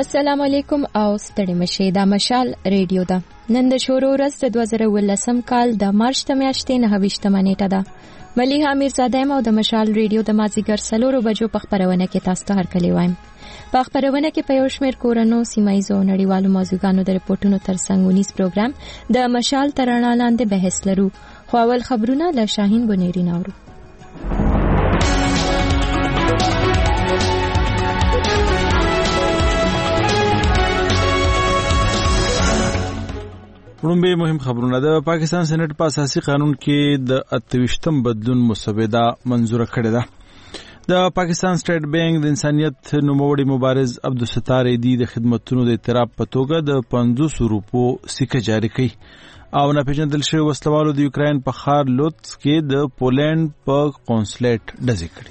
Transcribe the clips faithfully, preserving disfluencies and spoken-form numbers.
السلام علیکم او ستړي مشه دا مشال ریډیو ده. نن د شورو ورځ د دوه زره ولسم کال د مارچ د میاشتې نه هویشتمه نیټه ده. ملیحه میرزاده او د مشال ریډیو د مازیګر سلورو بجو په خبرونه کې تاسو ته هرکلی وایم. په خبرونه کې په یو شمېر کورنو سیمایزو نړیوالو موضوعګانو د رپورټونو ترڅنګ ونیس پروګرام د مشال تر رڼا لاندې بحث لرو. خو اول خبرونه له شاهین بنيري ناورو. ورومبه مهم خبرونه. د پاکستان سېنات په اساسي قانون کې د اتويشتم بدلون مسوده منزور کړې ده. د پاکستان سټیټ بانک د انسانيت نوموړي مبارز عبدالستار ایدی د خدماتونو د اعتراف په توګه د پنځوس روپو سکه جاری کړي او ناپېژندل شوی وسلوالو د یوکرين په ښار لوتس کې د پولند په قونسلیټ ډزې کړي.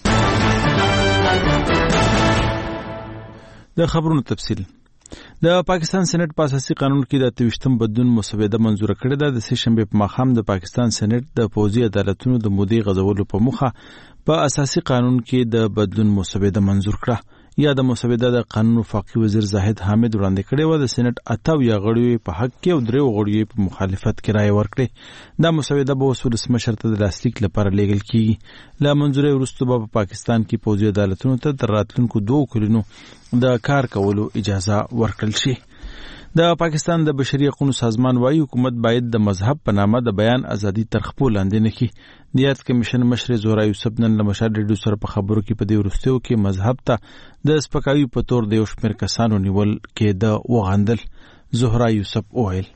د خبرونو تفصیل. د پاکستان سېنات په اساسي قانون کې د اتويشتم بدلون مسوده منزور کړې ده. د سه شنبه په ماښام د پاکستان سېنات د پوځي عدالتونو د مودې غځولو په موخه په اساسي قانون کې د بدلون مسوده منزور کړه. یا د مسوده د قانون وفاقي وزیر زاهد حامد وړاندې کړې و. د سېنات اته یا غړي په حق کې او درې غړي په مخالفت کې رائے ورکړي. دا مسوده به وسول سمشر ته د لاسلیک لپاره لیږل کیږي. له منځوري وروسته په پاکستان کې پوځي عدالتونو ته تر راتلونکو دوه کلونو د کار کولو اجازه ورکړل شي. د پاکستان د بشري حقوقو سازمان وايي حکومت باید د مذهب په نامه د بیان ازادي تر خپل لاندې نه کړي. د یاد کمیشن مشر زورا یوسف نن له مشال ریډیو سره په خبرو کې په دې ورستیو کې مذهب ته د سپکاوي په تور د یو شمېر کسانو نیول کې د وغندل. زهرا یوسف اویل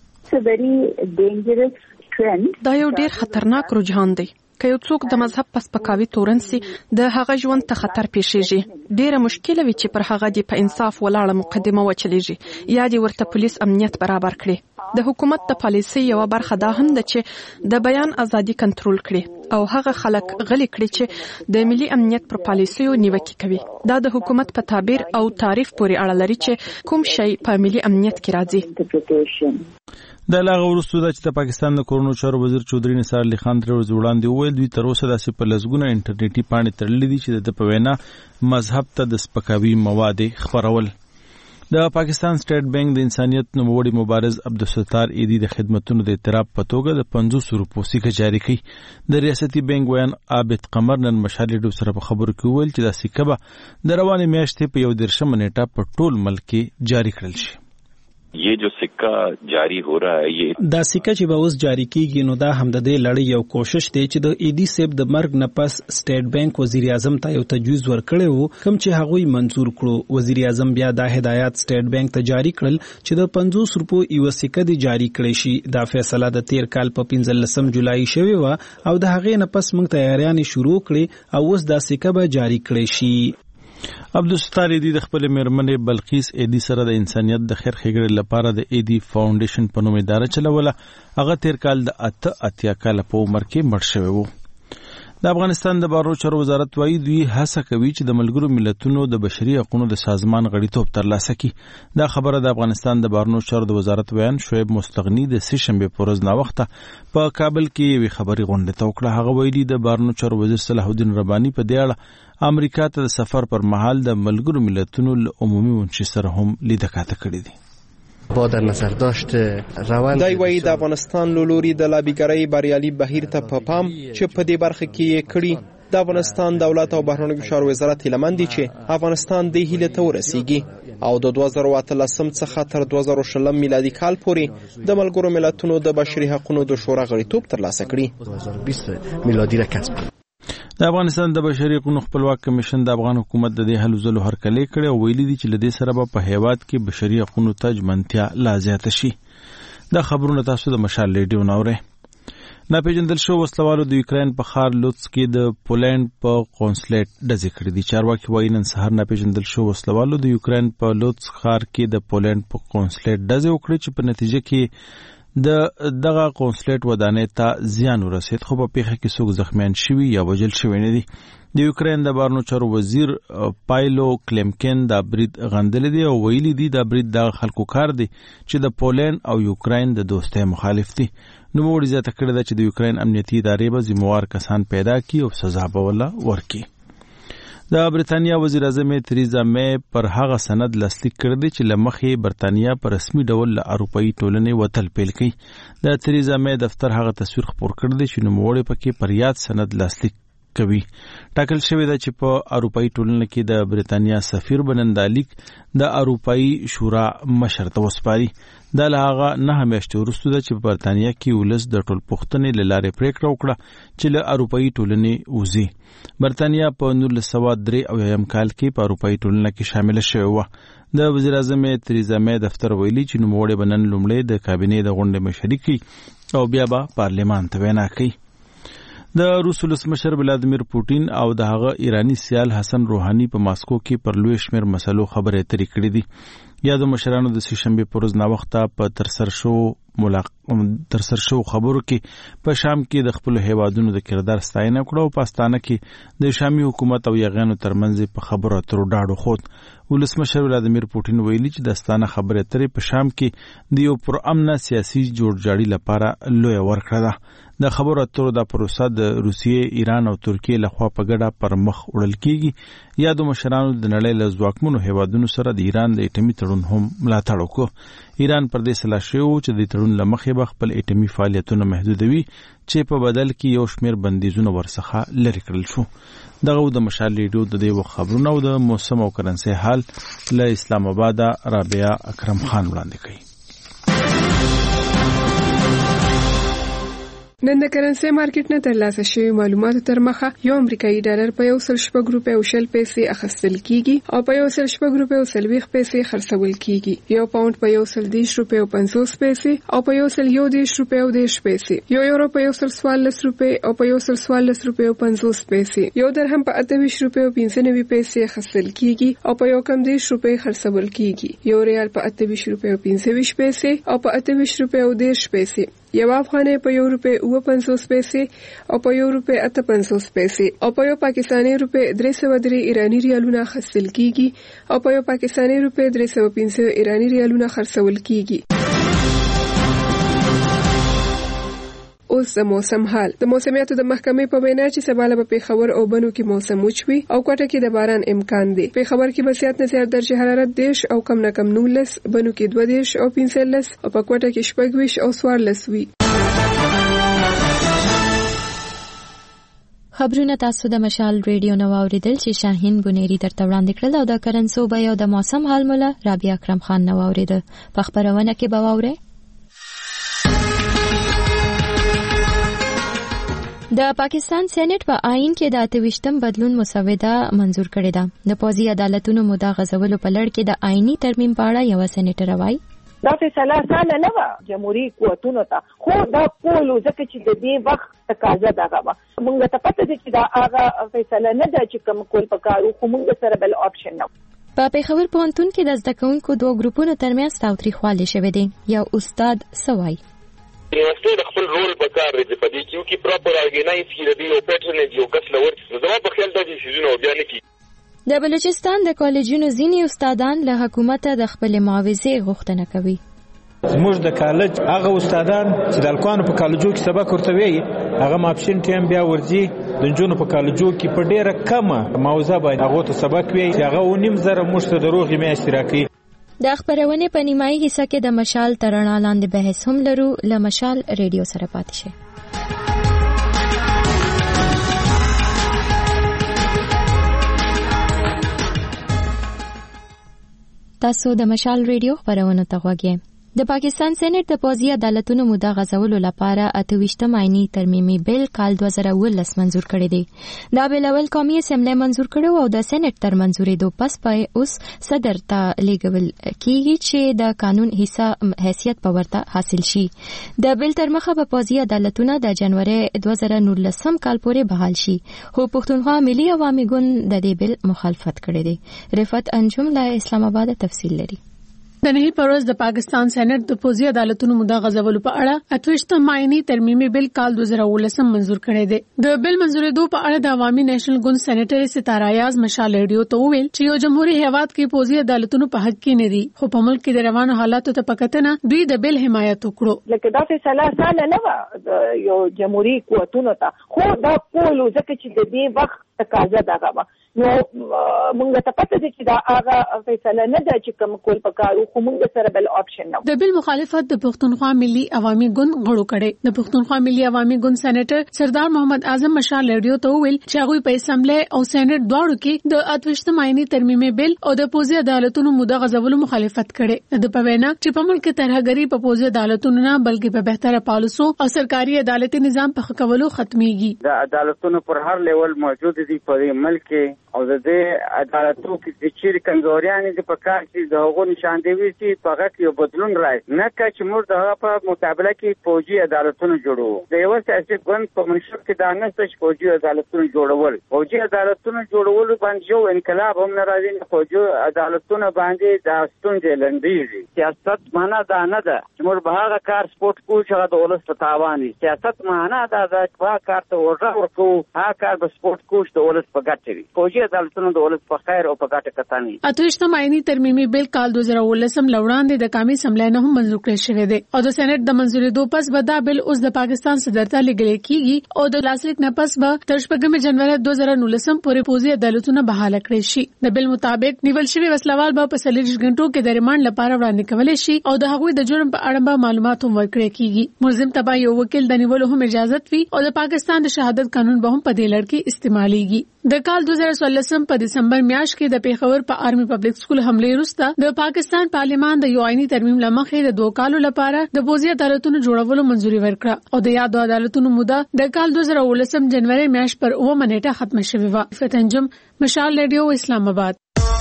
دا یو ډیر خطرناک رجحان دی. که یو څوک د مذهب په سپکاوي تورن سي د هغه ژوند ته خطر پیښیږي. ډیره مشکله وي چې پر هغه دی په انصاف ولاړه مقدمه وچلیږي یا دی ورته پولیس امنیت برابر کړي. د حکومت د پالیسي یو برخه دا هم ده چې د بیان ازادي کنټرول کړي او هغه خلک غلي کړي چې د ملي امنیت پر پالیسیو نیوکه کوي. دا د حکومت په تعبیر او تعریف پورې اړه لري چې کوم شی په ملي امنیت کې راځي. د لاغه ورستو د چې د پاکستان د کورونو چارو وزیر چودري نثار علي خان تر وړاندې وویل دوی تر اوسه داسې په لزګونه انټرنیټي پاڼې تړلې دي چې د په وینا مذهب ته د سپکاوي مواد خپرول. د پاکستان سټیټ بانک د انسانيت نوموړي مبارز عبدالستار ایدی د خدماتونو د اعتراف په توګه د پنځوس روپو سکه جاری کړي. د ریاستي بانک ویان عابد قمر نن مشال ریډیو سره په خبرو کې وویل چې دا سکه به د روانې میاشتې په یو دېرشمه نیټه په ټول ملک کې جاری کړل شي. یہ جو سکہ جاری ہو رہا ہے یہ دا سکہ چې به اوس جاری کیږي نو دا هم د دې لړۍ یو کوشش دی چې د ایدی سیب د مرګ نه پس سټیټ بانک وزیر اعظم ته یو تجویز ورکړی وو کوم چې هغوی منظور کړو. وزیر اعظم بیا دا هدایت سټیټ بانک ته جاری کړل چې د پنځوس روپو یو سکه دی جاری کړی شي. دا فیصله د تیر کال په پنځلسم جولای شوی و او د هغې نه پس موږ تیاریانې شروع کړې او اوس دا سکه به جاری کړی شي. عبدالستار ایدی د خپل میرمنې بلقیس ایدی سره د انسانيت د خیر ښېګړې لپاره د ایدی فاونډیشن په نوم اداره چلوله. هغه تیر کال د اته اتیا کال په عمر کې مړ شوی وو. د افغانستان د بهرنیو چارو وزارت وايي دوی هڅه کوي چې د ملګرو ملتونو د بشري حقوقو د سازمان غړیتوب ترلاسه کړي. دا خبره د افغانستان د بهرنیو چارو د وزارت ویان شعیب مستغنی د سه شنبه په ورځ ناوخته په کابل کې یوې خبري غونډه ته وکړه. هغه ویلي د بهرنیو چارو وزیر صلاح الدین رباني په دې اړه امریکا ته د سفر پر مهال د ملګرو ملتونو له عمومي منشي سره هم لیدکاته کړې دي. با در نظر داشت روند دای وای د افغانستان له لوري د لابیګرۍ بریالي بهیر ته په پام چې په دې برخه کې یې کړي. د افغانستان دولت او بهرنیو چارو وزارت هیله دي چې افغانستان د هیله ته ورسیږي او د دوه زره اتلسم څخه تر دوه زره شلم میلادي کال پورې د ملګرو ملتونو د بشري حقوقو د شورا غړیتوب ترلاسه کړي. دوه زره بیست میلادي را کسب کړي. د افغانستان د بشري حقوقو خپلواک کمیشن د افغان حکومت د دې هلو ځلو هرکلی کړی او ویلي دي چې له دې سره به په هیواد کې بشري حقوقو ته ژمنتیا لا زیاته شي. دا خبرونه تاسو د مشال ریډیو ناورئ. ناپېژندل شوو وسلوالو د یوکرين په ښار لوتس کې د پولند په قونسلیټ ډزې کړې دي. چارواکي وایي نن سهار ناپېژندل شوو وسلوالو د یوکرين په لوتس ښار کې د پولند په قونسلیټ ډزې وکړې چې په نتیجه کې د دغه قونسلیټ ودانۍ ته زیان ورسید خو په پیښه کې څوک زخمیان شوي یا وژل شوي نه دي. د یوکرين د بهرنیو چارو وزیر پایلو کلیمکن دا برید غندلی دی او ویلي دی دا برید د خلکو کار دی چې د پولند او یوکرين د دوستۍ مخالف دي. نوموړي زیاته کړې ده چې د یوکرين امنیتي ادارې به ذمہوار کسان پیدا کړي او سزا به ولا ورکړي. د برتانیا وزیر اعظم تریزا مې پر هغه سند لاسلیک کړی چې لمخې برتانیا په رسمي ډول له اروپאי ټولنې وتل پیل کړي. د تریزا مې دفتر هغه تصویر خپور کړی چې نوموړی پکې پر یاد سند لاسلیک کوي. ټاکل شوی دا چې په اروپאי ټولنه کې د برتانیا سفیر بنندالیک د اروپאי شورا مشر ته وسپاري. دا له هغه نه میاشتې وروسته ده چې په برتانیا کې ولس د ټولپوښتنې له لارې پریکړه وکړه چې له اروپאי ټولنې وځي. برتانیا په نولس سوه درې اویایم کال کې په اروپאי ټولنه کې شامل شوې وه. د وزیر اعظم تریزا مې دفتر ویلي چې نوموړی به نن لومړی د کابینې د غونډې مشري کوي او بیا به پارلمان ته وینا کوي. د روس ولسمشر ولادیمیر پوټین او د هغه ایرانی سیال حسن روحانی په ماسکو کې پر لوی شمیر مسلو خبرې اترې کړې دي. یا د مشرانو د سې شنبې پر ورځ ناوخته په ترسره شو ملاقات ترسره شو خبرو کې په شام کې د خپل هیوادونو د کردار ستاینه کړو او په استانه کې د شامي حکومت او یغانو ترمنځ په خبرو اترو ډاډو خود. ولسمشر ولادیمیر پوټین ویلي چې د استانه خبرې اترې په شام کې د یو پرامن سیاسي جوړجاړي لپاره لوی ورکړه ده. د خبرو اترو د پروسه د روسیې، ایران او ترکیې لخوا په ګډه پر مخ وړل کیږي. یا د مشرانو د نړۍ له ځواکمنو هیوادونو سره د ایران د اټومي تړون هم ملاتړ وکړ. ایران پر دې سلا شوی چې د تړون له مخې به خپل اټومي فعالیتونه محدودوي چې په بدل کې یو شمیر بندیزونه ورڅخه لرې کړل شو. دغه د مشال ریډیو د دې وخت خبرونه او د موسم او کرنسي حال له اسلام آباد رابعه اکرم خان وړاندې کړي. نن د کرنسي مارکیټ نه ترلاسه شوی معلوماتو تر مخه یو امریکایي ډالر په یو سل شپږ روپۍ او شل پیسې اخیستل کیږي او په یو سل شپږ روپۍ او څلوېښت پیسې خرڅول کیږي. یو پاوند په یو سل دېرش روپۍ او پنځوس پیسې او په یو سل یو دېرش روپۍ او دېرش پیسې. یو یورو په یو سل څوارلس روپۍ او په یو سل څوارلس روپۍ او پنځوس پیسې. یو درهم په اته ویشت روپۍ او پنځه نوي پیسې اخیستل کیږي او په یو کم دېرش روپۍ خرڅول کیږي. یو ریال په اته ویشت روپۍ او پنځه ویشت پیسې او په اته ویشت روپۍ او دېرش پیسې. یو افغانۍ په یو روپۍ اوه پنځوس پیسې او په یو روپۍ اته پنځوس پیسې او په یو پاکستاني روپۍ درې سوه درې ایراني ریالونه اخیستل کیږي او په یو پاکستاني روپۍ درې سوه پنځه ایراني ریالونه خرڅول کیږي. اوس د موسم حال. د موسمیاتو د محکمې په وینا چې سبا به پېښور او بنو کې موسم وچوي او کوټه کې د باران امکان دی. پېښور کې به زیات نه زیات درجه حرارت دېرش او کم نه کم نولس، بنو کې دوه دېرش او پنځلس او په کوټه کې شپږ ویشت او څوارلس وي. خبرونه تاسو د مشال ریډیو نو اوریدل چې شاهین بنيري درته وړاندې کړل او د کرنسو به یو د موسم حال مولا رابعه اکرم خان نو اوریدل. په خبرونه کې به واورئ د پاکستان سېنات په آئین کې د اتويشتم بدلون مسوده منزور کړې ده. د پوځي عدالتونو موده غځولو په لړ کې د آئینی ترمیم په اړه یو سېنیټر وایي دا فیصله ساده نه و جمهوریت قوتونو ته، خو دا کولو ځکه چې د دې وخت تقاضا دغه وه. موږ ته پته ده چې دا هغه فیصله نه ده چې کوم کول پکارو، خو موږ سره بل آپشن نه. په پېښور پوهنتون کې د زده کوونکو دوه ګروپونو ترمنځ تاوتریخوالی شوی دی. یو استاد سوای یونیورسټي د خپل رول په کار دی په دې کې چې پراپر ارګنایز کړي دی او پیټرنیج یو کس لور زما په خیال دا چې شیزونه بیا نه کی. د بلوچستان د کالجونو ځینې استادان له حکومت د خپل معاوضې غوښتنه کوي. زموږ د کالج هغه استادان چې د الکوانو په کالجو کې سبق ورته وی هغه ماپشن ټیم بیا ورځي د جنونو په کالجو کې په ډیره کمه موضوع باندې هغه ته سبق وی چې هغه ونیم زره مشته دروغ میاشتې راکړي. د خبرونه په نیمایي حصہ کې د مشال ترڼا لاندې بحث هم لرو. له مشال ریډیو سره پاتې شئ. تاسو د مشال ریډیو خبرونه ته غوږی. د پاکستان سېنات د پوځي عدالتونو موده غځولو لپاره اتويشتم آئینی ترمیمي بل کال دوه زره اوولس منزور کړی دی. دا بل اول قومي اسمبلی منزور کړو او د سېنات تر منزورېدو پس پای اوس صدر ته لیږل کیږي چې د قانون حصہ حیثیت په ورته حاصل شي. د بل تر مخه په پوځي عدالتونه د جنوري دوه زره نولس کال پورې بحال شي، خو پښتونخوا ملي عوامي ګوند د دې بل مخالفت کړی دی. رفعت انجم له اسلام آباد تفصیل لري. د نهي پروز د پاکستان سېنات د پوځي عدالتونو موده غځولو په اړه اتويشتم آئینی ترمیمي بل کال دوه زره اوولس منزور کړی دی. د بل منزورېدو په اړه د عوامي نېشنل ګوند سېنیټر ستاره یاز مشال ریډیو ته وویل چې یو جمهوریت هیواد کې پوځي عدالتونو په حق کې نه دي، خو په ملک کې د روانو حالاتو ته پکتنه دوی د بل حمایت وکړو. لکه دا فیصله ساده نه و یو جمهوریت قوتونو ته، خو دا کولو ځکه چې د دې وخت تقاضا دغه نو مونږ ته پته دي چې دا هغه فیصله نه ده چې کوم کول پکارو خو مونږ سره بل آپشن نه. د بل مخالفت د پښتونخوا ملي عوامي ګوند غړو کړي. د پښتونخوا ملي عوامي ګوند سېنیټر سردار محمد اعظم مشال ریډیو ته ویل چې هغه په اسمبلی او سېنات دواړو کې د اتوشتم آئینی ترمیمي بل او د پوزي عدالتونو موده غځولو مخالفت کړي. د پوینا چې په ملک ترهګری په پوزي عدالتونو نه بلکې په بهتره پالیسو او سرکاري عدالتي نظام په خکولو ختميږي. د عدالتونو پر هر لیول موجود دي په ملک او د دې عدالتو کې د چیرې کمزوریانې د پکار چې د هغو نشاندهي چې په هغه کې یو بدلون راځي نه که چې موږ د هغه په مقابله کې فوجي عدالتونه جوړو. د یو سیاسي ګوند په منشور کې دا نشته چې فوجي عدالتونه جوړول. فوجي عدالتونه جوړول باندې یو انقلاب هم نه راځي نه فوجي عدالتونه باندې د ستونزې لنډېږي. سیاست معنا دا نه ده چې موږ به هغه کار سپورټ کوو چې هغه د ولس په تاوان وي. سیاست معنا دا ده چې هغه کار ته ورغ ورکوو هغه کار به سپورټ کوو چې د ولس په ګټه وي. فوجي عدالتونو د ولس په خیر او په ګټه کتاني. اتوشتم آئینی ترمیمي بل کال دوه زره ولسم لوړاندې د قومي اسمبلی نه هم منظور کړی شوی دی او د سېنات د منځوري دو پس به دا بل اوس د پاکستان صدرته لګل کیږي او د لاسلیک نه پس به تر شپږم جنوري دوه زره نولسم پورې پوزي عدالتونه بحاله کړی شي. د بل مطابق نیول شوی وسلوال به په څلور غنټو کې د ریماند لپاره وړاندې کولای شي او د هغوی د جرم په اړه به معلومات هم ورکړي کیږي. ملزم تبع یو وکیل د نیولو هم اجازه وي او د پاکستان د شهادت قانون به هم په دې لړ کې استعماليږي. د کال دوه زره څلورم په دسمبر میاشت کې د پیښور په آرمي پبلک سکول حمله وروسته د پاکستان پارلیمان د یو آئینی ترمیم لمخې د دوه کالو لپاره د پوزي عدالتونو جوړولو منځوري ورکړه او د یادو عدالتونو موده د کال دوه زره ولسم جنوري میاشت پر اوه منېټه ختم شوه. و فتنجم مشال ریډیو اسلام آباد.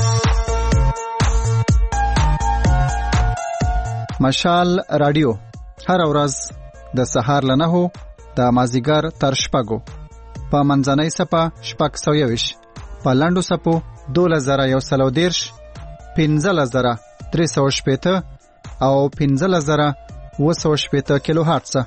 مشال رادیو هر ورځ د سهار له نهو د مازیګر تر شپږو په منځنۍ صفه شپږ سوه یوویش په لنډو صفو دولس زره یو سل او دېرش پنځلس زره درې سوه شپېته او پنځلس زره اووه سوه شپېته کیلو هرټزه.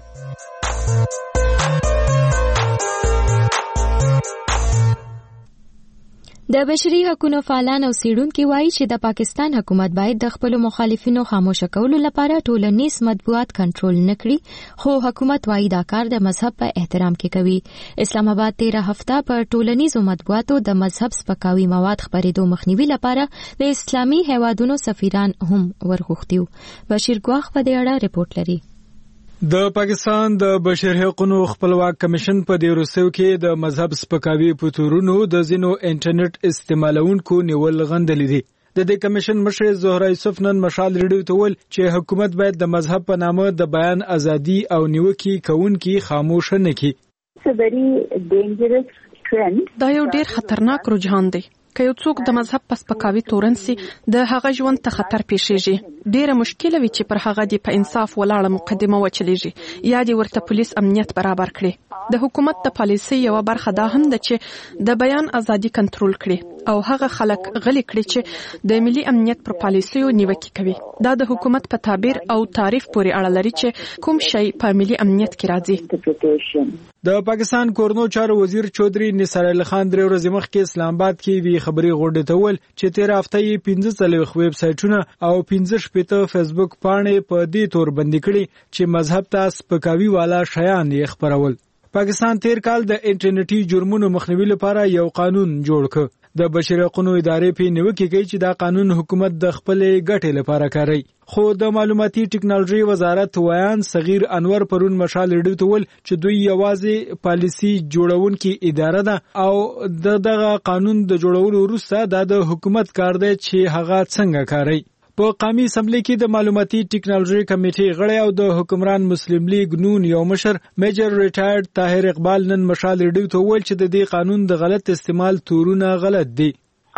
د بشري حقوقو فعالان او څېړونکي وایي چې د پاکستان حکومت باید د خپل مخالفینو خاموشه کولو لپاره ټولنیز مطبوعات کنټرول نکړي خو حکومت وایي دا کار د مذهب په احترام کې کوي. اسلام آباد تیره هفته پر ټولنیزو مطبوعاتو د مذهب سپکاوي مواد خپرېدو مخنیوي لپاره د اسلامي هیوادونو سفیران هم ورغوښتي. بشیر ګواخ په دې اړه رپورټ لري. د پاکستان د بشري حقوقو خپلواک کمیشن په دې وروستیو کې د مذهب سپکاوي په تورونو د ځینو انټرنیټ استعمالونکو نیول غندلې دي. د دې کمیشن مشر زهرا یوسف نن مشال ریډیو ته ویل چې حکومت باید د مذهب په نامه د بیان ازادي او نیوکي کوونکي خاموش نه کړي. دا یو ډیر خطرناک رجحان دی. که یو څوک د مذهب په سپکاوي تورن سي د هغه ژوند ته خطر پیښیږي. ډیره مشکله وي چې پر هغه دی په انصاف ولاړه مقدمه وچلیږي یا دی ورته پولیس امنیت برابر کړي. د حکومت د پالیسي یو برخه دا هم ده چې د بیان ازادي کنټرول کړي او هغه خلک غلي کړي چې د ملي امنیت پر پالیسیو نیوکه کوي. دا د حکومت په تعبیر او تعریف پورې اړه لري چې کوم شی په ملي امنیت کې راځي. د پاکستان کورنو چارو وزیر چودري نثار علي خان درې ورځې مخکې اسلام آباد کې وی خبري غونډه ته ول چې تیر هفته یې پنځه څلوېښت ویب سایټونه او پنځه شپېته فیسبوک پاڼې په دې تور بندي کړي چې مذهب ته سپکاوي والا شیان یې خپرول. پاکستان تیر کال د انټرنیټي جرمونو مخنیوي لپاره یو قانون جوړ کړ. د بشري حقوقو ادارې په نیوکه کوي چې دا قانون حکومت د خپل ګټې لپاره کاروي. خو د معلوماتي ټکنالوژي وزارت ویان صغیر انور پرون مشال ریډیو ته ول چې دوی یوازې پالیسي جوړونکي اداره ده او د دغه قانون د جوړولو وروسته د حکومت کار دی چې هغه څنګه کوي. په قومي اسمبلی کې د معلوماتي ټکنالوژي کمیټې غړی او د حکمران مسلم لیگ نون یو مشر میجر ریټایرډ طاهر اقبال نن مشال ریډیو ته ویل چې د دې قانون د غلط استعمال تورونه غلط دي.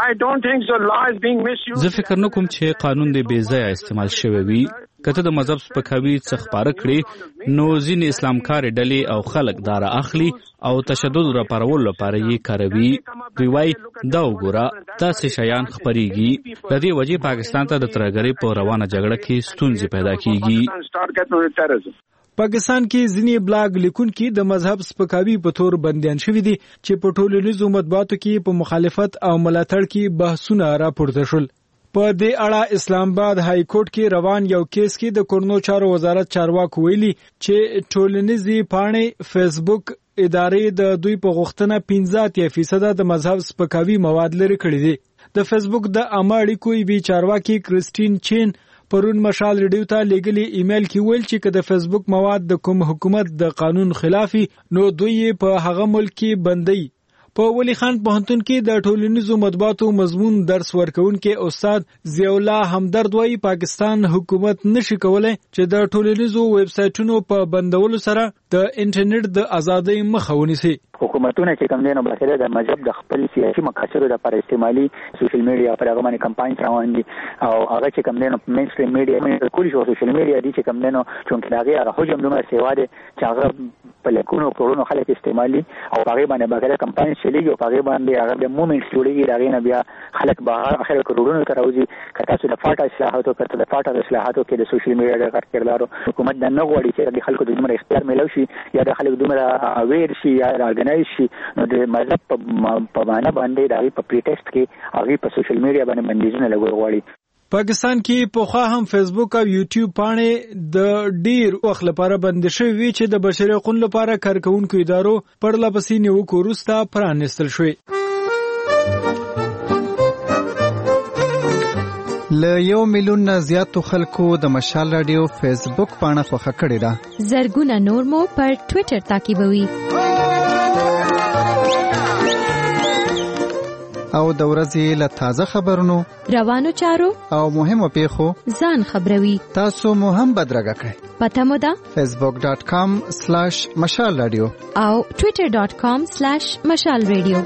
زه فکر نه کوم چې قانون د بې ځایه استعمال شوی وي. کته د مذهب سپکاوي څخه خبره کړي نو ځینې اسلامکار ډلې او خلک دا را اخلي او تشدد را پارول لپاره یې کاروي. دوی وایي دا وګوره تاسې شیان خپرېږي. د دې وجې پاکستان ته د ترهګرۍ په روانه جګړه کې ستونزې پیدا کیږي. پاکستان کې ځینې بلاګ لیکونکي د مذهب سپکاوي په تور بندیان شوي دي چې په ټولنیزو مطبوعاتو کې په مخالفت او ملاتړ کې بحثونه راپورته شول. په دې اړه اسلام آباد های کورټ کې روان یو کیس کې د کورنو چارو وزارت چارواکو ویلي چې ټولنیزې پاڼې فیسبوک، ادارې د دوی په غوښتنه پنځه اتیا فیصد د مذهب سپکاوي مواد لري کړی دي. د فیسبوک د عامه اړیکو وی چارواکي کریسټین چین پرون مشال ریډیو ته لیګلی ایمیل کې ویل چې که د فیسبوک مواد د کوم حکومت د قانون خلافي نو دوی په هغه ملک کې بندي. په ولی خان پوهنتون کې د ټولنیزو مطبوعاتو مضمون درس ورکوونکي استاد ضیاء الله همدرد وايي پاکستان حکومت نشي کولای چې د ټولنیزو ویب سایټونو په بندولو سره د انټرنیټ د ازادۍ مخه ونیسي. حکومتونه چې کوم دینه بسره د مذهب د خپل سیاسي مقاصدو لپاره استعمالي سوشل میډیا پر هغه باندې کمپاین روان دي او هغه چې کوم دینه مین سټریم میډیا باندې کول شو سوشل میډیا دي چې کوم دینه چې هغه حجم دومره سیوا دي چې هغه په لکونو کورونو خلک استعمالي او هغه باندې بغیر کمپاین چلیږي او هغه باندې هغه د مومنټ جوړیږي دا غینه بیا خلک به اخر کورونو ته راوځي کته چې د فاټا اصلاحاتو کته د فاټا اصلاحاتو کې د سوشل میډیا د کار کردارو حکومت د نه غوړي چې د خلکو د دومره اختیار ملو شي یا د خلکو دومره اویر شي یا راګنای شي نو د مذهب په معنا باندې دا په پریټیسټ کې هغه په سوشل میډیا باندې بندیزونه لګول غواړي. پاکستان کې پوخا هم فیسبوک او یوټیوب باندې د ډیر وخت لپاره بند شوی وی چې د بشري حقوقو لپاره کارکونکو ادارو پرلپسې نیوکو وروسته پرانستل شوی. ل یو میلیون نه زیاتو خلکو د مشال رادیو فیسبوک باندې خوښه کړې ده. زرګونه نور مو پر ټوئیټر تعقیبوي او د ورځې له تازه خبرونو روانو چارو او مهمو پیښو ځان خبروي. تاسو مو هم بدرګه کړئ. پته مو ده facebook dot com slash mashal radio او twitter dot com slash mashal radio.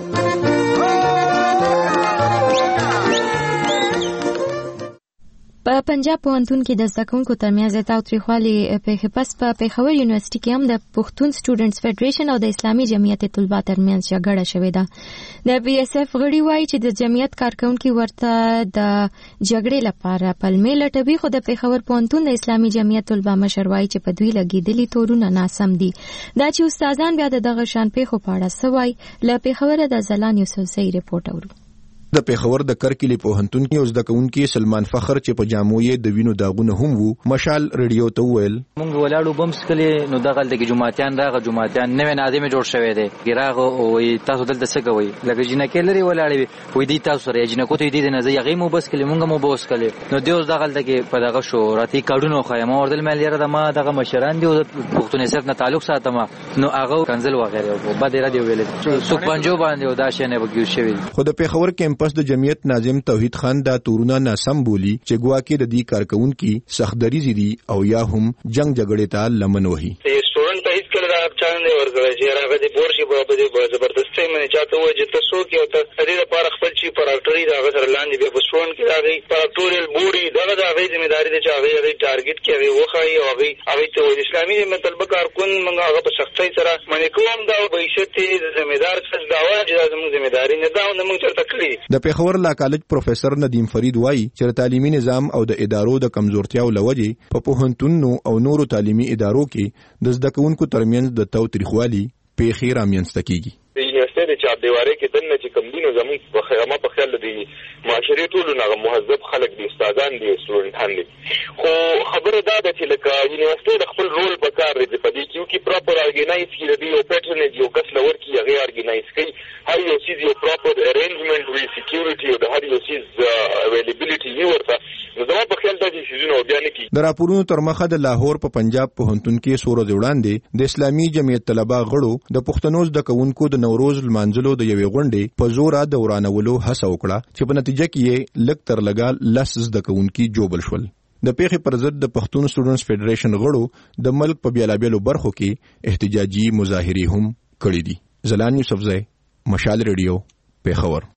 په پنجاب پوهنتون کې د زده کوونکو ترمنځ تاوتریخوالي پیښې پس په پېښور یونیورسيټي کې هم د پښتون سټوډنټس فدریشن او د اسلامي جمعیت طلبه ترمنځ جګړه شوې ده. د بي اس اف غړي وایي چې د جمعیت کارکونکو ورته د جګړې لپاره پلمې لټوي خو د پېښور پوهنتون د اسلامي جمعیت طلبه مشر وایي چې په دوی لګېدلي تورونه ناسم دي. دا چې استادان بیا دغه شان پیښو په اړه څه وایي له پېښور د زلان یوسفزۍ رپورټ اورو. د پېښور د کرکلی پوهنتون کې اوس د کونکي سلمان فخر چې په جامو یې د وینو داغونه هم وو مشال ریډیو ته ویل مونږ ولاړو بمس کلی نو دغه د جمعتیان دغه جمعتیان نوې نادمه جوړ شوې ده ګراغه او تاسو دلته څه کوي لکه جنکه لري ولاړې وې دي تاسو سره جنکو ته دي نه زه یغې مو بس کلی مونږ مو بوس کلی نو دیوس دغه دغه په دغه شو راتی کډونو خیمه وردل مل یره د ما دغه مشران دی او پښتون سره نه تعلق ساتم نو هغه کنزل وغیرہ بعد را دی ویل سو پنجو باندې او دا شنه وګیو شوی خو د پېښور کیمپس د جمعیت ناظم توحید خان دا تورونه ناسم بولی چې ګواکې د دې کارکونکو سختدري دي او یا هم جنگ جګړې ته لمن وهي. سټوډنټ ته هیڅ کله دا چانه نه ورغلی چې راغی د بورشي په بده زبردستۍ باندې چاته وایي چې تاسو کې او ته دې لپاره خپل شي پراکټري دا غسر لاندې به سټوډنټ کې راغی پراکټوریل بوري دا د هغه ځمېداري ده چې هغه هغه ټارګټ کې هغه وخایي او هغه هغه ته اسلامي مطلب کارکون موږ هغه په سختۍ سره باندې کوم دا به شته ذمہدار څه دا وایي چې زموږ ذمہداري نه دا موږ چرته کړی. د پېښور لا کالج پروفیسور ندیم فرید وایي چې تعلیمي نظام او د ادارو د کمزورتیاو لوجې په پوهنتونونو او نورو تعلیمي ادارو کې د زده کوونکو ترمنځ د تاوتریخوالي پیښې رامنځته کیږي. د یونیورسيټي د چار دیواره کې دنه چې کم دینو زموږ په خیمه په خیال دي معاشري ټول نه مهذب خلک دي استادان دي سټوډنټان دي خو خبره دا ده چې لکه یونیورسيټي د خپل رول په کار لري په دې کې چې پراپر ارګنایز کړي دي او پیټرنیج یو کس لور کې هغه ارګنایز کوي هر یو چیز یو پراپر ارینجمنت وی سکیورټي او د هر یو چیز اویلیبিলিټي یو ورته زما په خیال دا چې شیزونه بیا نه کی. د راپورونو تر مخه د لاهور په پنجاب پوهنتون کې سورو وړاندې د اسلامي جمعیت طلبه غړو د پښتنو د کوونکو د نوروز لمانځلو د یوې غونډې په زوره دورانولو هڅه وکړه چې په نتیجه کې لږ تر لږه لس د کوونکو جوبل شول. د پیښې پر ضد د پښتون سټوډنټس فدریشن غړو د ملک په بیلابېلو برخو کې احتجاجي مظاهرې هم کړې دي. زلان یوسفزۍ مشال ریډیو پېښور.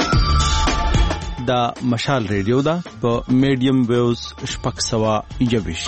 دا مشال ریډیو دا په میډیم ویوز شپږ سوه یوویش.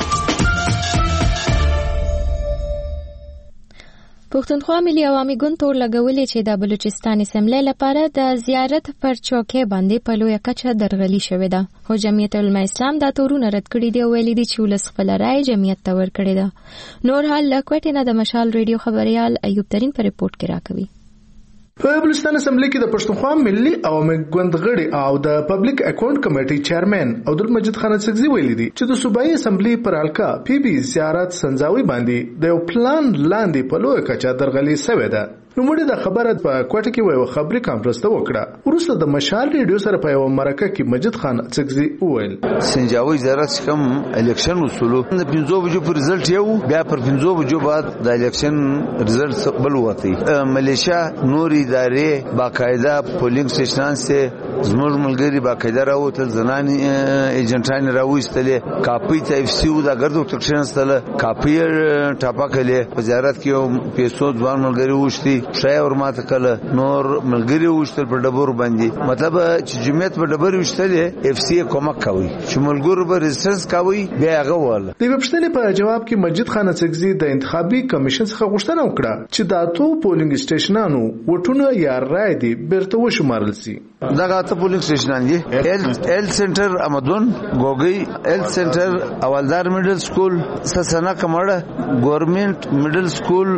پښتونخوا ملي عوامي ګوند تور لګولې چې د بلوچستان اسمبلی لپاره د زیارت پر چوکۍ باندې په لویه کچه درغلي شوې ده خو جمعیت علما اسلام دا تورونه رد کړي دي او ویلي دي چې ولس خپله رایه جمعیت ته ورکړې ده. نور حال له کوټې نه د مشال ریډیو خبریال ایوب ترین په رپورټ کې راکوي. په بلوچستان اسمبلی کې د پښتونخوا ملي عوامي ګوند غړي او د پبلک اکاونټ کمیټې چیرمن عبدالمجید خان اڅکزي ویلي دي چې د صوبایي اسمبلی پر حلقه پی بي زیارت سنځاوي باندې د یو پلان لاندې په لویه کچه درغلي شوې ده. نوموړي د خبره په کوټه کې یو خبري کانفرنس ته وکړه. وروسته د مشال ریډیو سره په یو مرکه کې مجید خان اڅکزي وویل سنجاوي زیارت کوم الیکشن وصولو د پنځو بجو پر رزلټ یو بیا پر پنځو بجو بعد د الیکشن رزلټ بل وته ملیشیا نور ادارې باقاعده پولینګ سټیشن سه زموږ ملګری باقاعده راوتل زنان ایجنټان راوېستلې کاپی ته اف سی او دا ګردو تکشن ستله کاپی ټاپا کړي په زیارت کې پیسو ځوان ملګری وشتي شای اور ماته کله نور ملګری وشتل په ډبور باندې مطلب چې جمعیت په ډبور وشتل اف سی کومک کوي چې ملګرو به ریسرچ کوي بیا هغه ول. د وبښتنې په جواب کې مجید خان اڅکزي د انتخابي کمیشن څخه غوښتنه وکړه چې د اتو پولینګ سټیشنانو وټونه یا رای دي بیرته وشمارل شي. دغه ته پولینګ سټیشنان دي ال ال سنټر امدون ګوګي ال سنټر اولدار میډل سکول سسنا کمړه ګورنمنت میډل سکول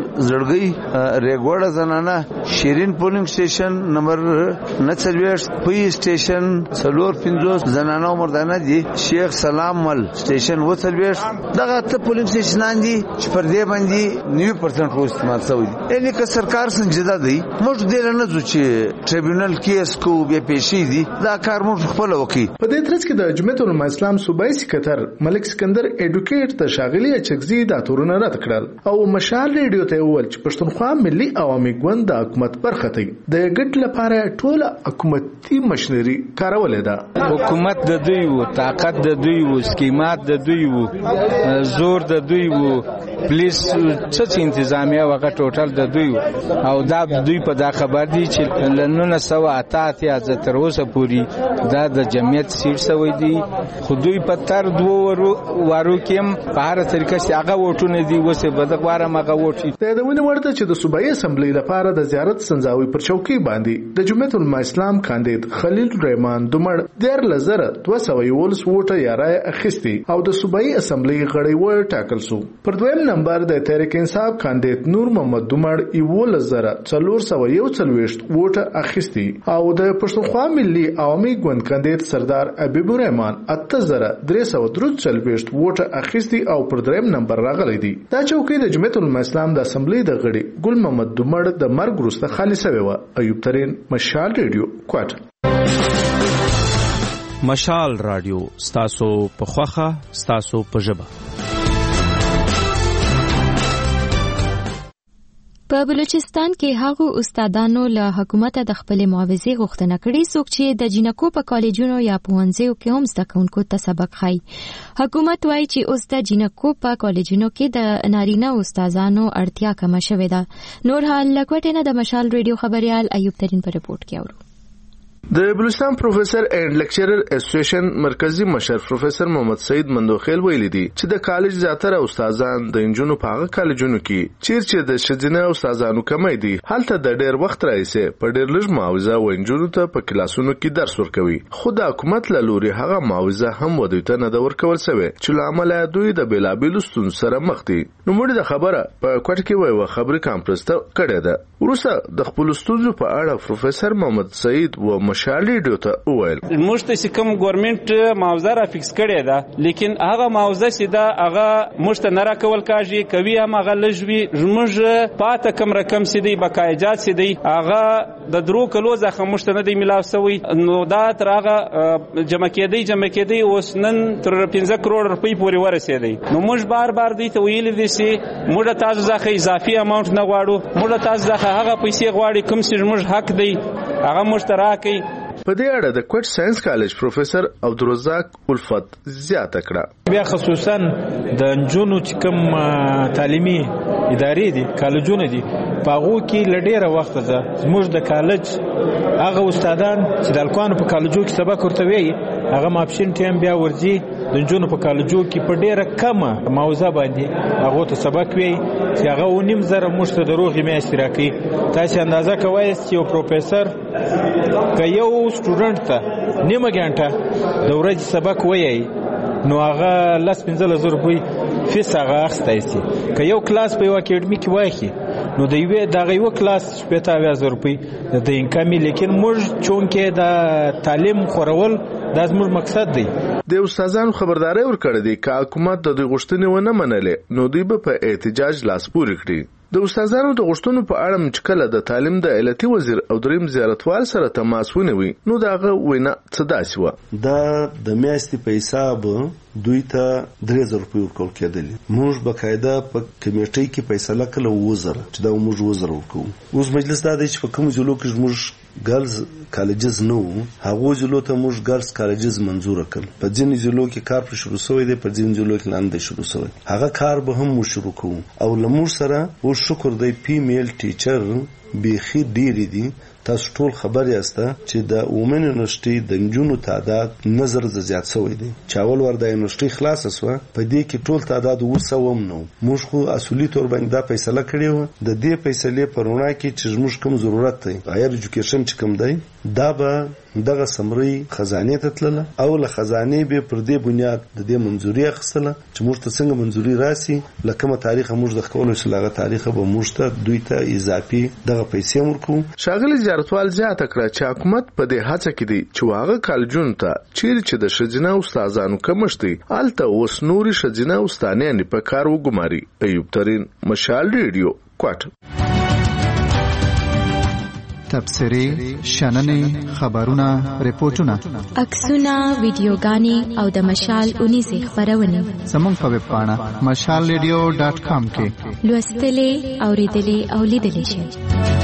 زړګي ریګوړه زنانه شیرین پولینګ سټیشن نمبر نڅلويش پی سټیشن څلور پنځوس زنانه مردانه دي شیخ سلام مل سټیشن وڅلويش دغه ته پولینګ سټیشنان دي چې پر دې باندې نوي پرسنټ وو استعمال شوی دي. یعنی که سرکار سنجیده دی موږ دې نه ځو چې ټریبیونل کیس کو بیا پیشي دي دا کار موږ خپل وکي. په دې ترڅ کې د جمعیت العلماء اسلام صوبایي سکرټر ملک سکندر اډوکیټ ته شاغلي اڅکزي د تورونه رد کړل او مشال ریډیو ته وویل چې پښتونخوا ملي عوامي ګوند د حکومت برخه دی د ګټ لپاره ټول حکومتي مشنري کارولې ده. حکومت د دوی وو طاقت د دوی وو سکیمات د دوی وو زور د دوی وو پولیس څه انتظامیه وغه ټوټل د دوی وو او دا دوی په دا خبر دي چې لنونه سو اته اتیا تر اوسه پوری دا د جمعیت سیټ سوی دي خو دوی په تر دوه ورو وارو کې په هر طریقه چې هغه وټونه دي وسه بدغواره مغه وټي. د دونه ورته چې د صوبایي اسمبلی لپاره د زیارت سنځاوي پر چوکۍ باندې د جمعیت العلماء اسلام کاندید خلیل رحمان دومړ ډیر لزر دوه سوه یولس ووټه یا رای اخیستي او د صوبایي اسمبلی غړی و ټاکل شو. پر دویم نمبر د تحریک انصاف کاندید نور محمد دومړ یو لزر څلور سوه یو څلوېښت ووټه اخیستي او د پښتونخوا ملي عوامي ګوند کاندید سردار حبیب الرحمن اته زره درې سوه درې څلوېښت ووټه اخیستي او پر دریم نمبر راغلی دی. دا چوکۍ د جمعیت العلماء اسلام د اسمبلی د غړي ګل محمد دومړ د مرګ وروسته خالي شوې وه. ایوب ترین مشال ریډیو کوټه. مشال رادیو ستاسو په خوخه ستاسو په ژبه. په بلوچستان کې هغو استادانو له حکومت د خپل معاوضې غوښتنه کړې څوک چې د جنکو په کالجونو یا پوهنځیو کې هم زده کوونکو ته سبق ښایي. حکومت وایي چې اوس د جنکو په کالجونو کې د نارینه استادانو اړتیا کمه شوې ده. نور حال له کوټې نه د مشال ریډیو خبريال ایوب ترین په رپورټ کې اورو. د بلوچستان پروفیسر اینڈ لیکچرر اسوسییشن مرکزی مشر پروفیسر محمد سعید مندوخیل ویلي دي چې د کالج زیاتره استادان د انجونو په هغه کالجونو کې چیرې د شجنه استادانو کمی دي هلته د ډېر وخت راځي په ډېر لږ معاوضه و انجونو ته په کلاسونو کې درس ورکوي. خو د حکومت له لوري هغه معاوضه هم ودی ته نه ورکول شوی چې لامل دوی د بیلابیلو ستونزو سره مخ دي. نو موږ د خبره په کوټه کې وایو خبري کانفرنس ته کړې ده. ورسره د خپل ستونزو په اړه پروفیسر محمد سعید و مشال ریډیو ته وویل موږ ته کوم ګورنمنت معاوضه را فکس کړې ده لیکن هغه معاوضه چې دا هغه موږ ته نه راکول کاږي کوي هم هغه لږوي موږ پاته کم رقم سي دی بقایجات سي دی هغه د درو کلو ځخه موږ ته نه دی ملاو سوی نو دا تر هغه جمع کېدی جمع کېدی اوس نن تر پنځه کروڑ روپۍ پورې ورسېدی. نو موږ بار بار دی ته ویل دي چې موږ تاسو ځخه اضافي اماونټ نه غواړو موږ تاسو ځخه هغه پیسې غواړي کوم چې موږ حق دی هغه موږ ته راکړي. په دې اړه د کوټ ساينس کالج پروفیسر عبدالرزاق الفت زیاته کړه. بیا خصوصا د جنونو چې کوم تعلیمي ادارې دي کالجونه دي پاغو کې لډیره وخت ده زموږ د کالج هغه استادان چې د الکوانو په کالجو کې سبق ورته وی هغه ماپشن ټیم بیا ورځي د جنونو په کالجو کې په ډیره کمه موضوع باندې هغه ته سبق وی چې هغه ونیم زره مشت دروغي مې اشتراکي. تاسو اندازه کوئ چې یو پروفیسور که یو سټوډنټ ته نیمه غنټه د ورځې سبق وایي نو هغه لس پنځه زره روپۍ فیس هغه اخیستی شي. که یو کلاس په یو اکیډمي کې واخلي نو د یوې دغه یو کلاس شپږ اویا زره روپۍ د انکمي، لیکن موږ چونکې د تعلیم خورول دا زموږ مقصد دی. د استادانو خبرداري ورکړه دي چې حکومت د دوی غوښتنې ونه منلې نو دوی به په احتجاج لاس پورې کړي. د استادانو د غوښتنو په اړه چې کله د تعلیم د ایالتي وزیر او دریم زیارتوال سره تماس ونیوي نو دغه وینا څه داسې وه. دا د میاشتې په حساب دوی ته درې زره روپۍ ورکول کېدلې. موږ بقاعده په کمیټۍ کې فیصله کړه اووه زره چې دا موږ اووه زره ورکوو. اوس مجلس دا دی چې په کومو ضلعو کې موږ ګرلز کالجز نه وو، هغو ضلعو ته موږ ګرلز کالجز منظوره کړل. په ځینې ضلعو کې کار پر شروع شوی دی، په ځینې ضلعو کې لا نه دی شروع شوی. هغه کار به هم موږ شروع کوو. او له موږ سره اوس شکر دی فیمیل ټیچر بیخي ډېرې دي. تاسو ټول خبر یاسته چې د وومن یونیورسيټي د نجونو تعداد نظر زیات شوی دی. چې اول ور د یونیورسيټي خلاص شوه په دې کې ټول تعداد اوه سوه هم نه. موږ خو اصولي تور باندې دا فیصله کړې وه د دې فیصلې په رڼا کې چې موږ کوم ضرورت دی هایر ایجوکیشن چې کوم دی دا به دغه سمري خزانه ته تلله او له خزانه به پر دې بنیاد د دې منځوري اخیستله چې موږ ته څنګه منځوري راسي لکه تاریخ موږ د خپل شلغه تاریخ به موږ ته دوی ته اضافي دغه پیسې ورکو. شاغلی زیارتوال زیاته کړه چې حکومت په دې هڅه کې دی چې واغه کالجون ته چیرې چې د شجنه استادانو کمشتي آلته اوس نوري شجنه استادان په کار وګماري. ایوب ترين، مشال ریډیو، کوټ. تبصری، شننې، خبرونه، ریپورتونه، عکسونه، ویډیوګانې او د مشال اونیزه خبرونه زموږ په ویب پاڼه مشال ریډیو ډاټ کام کې لوستلې، اوریدلې او لیدلې شئ.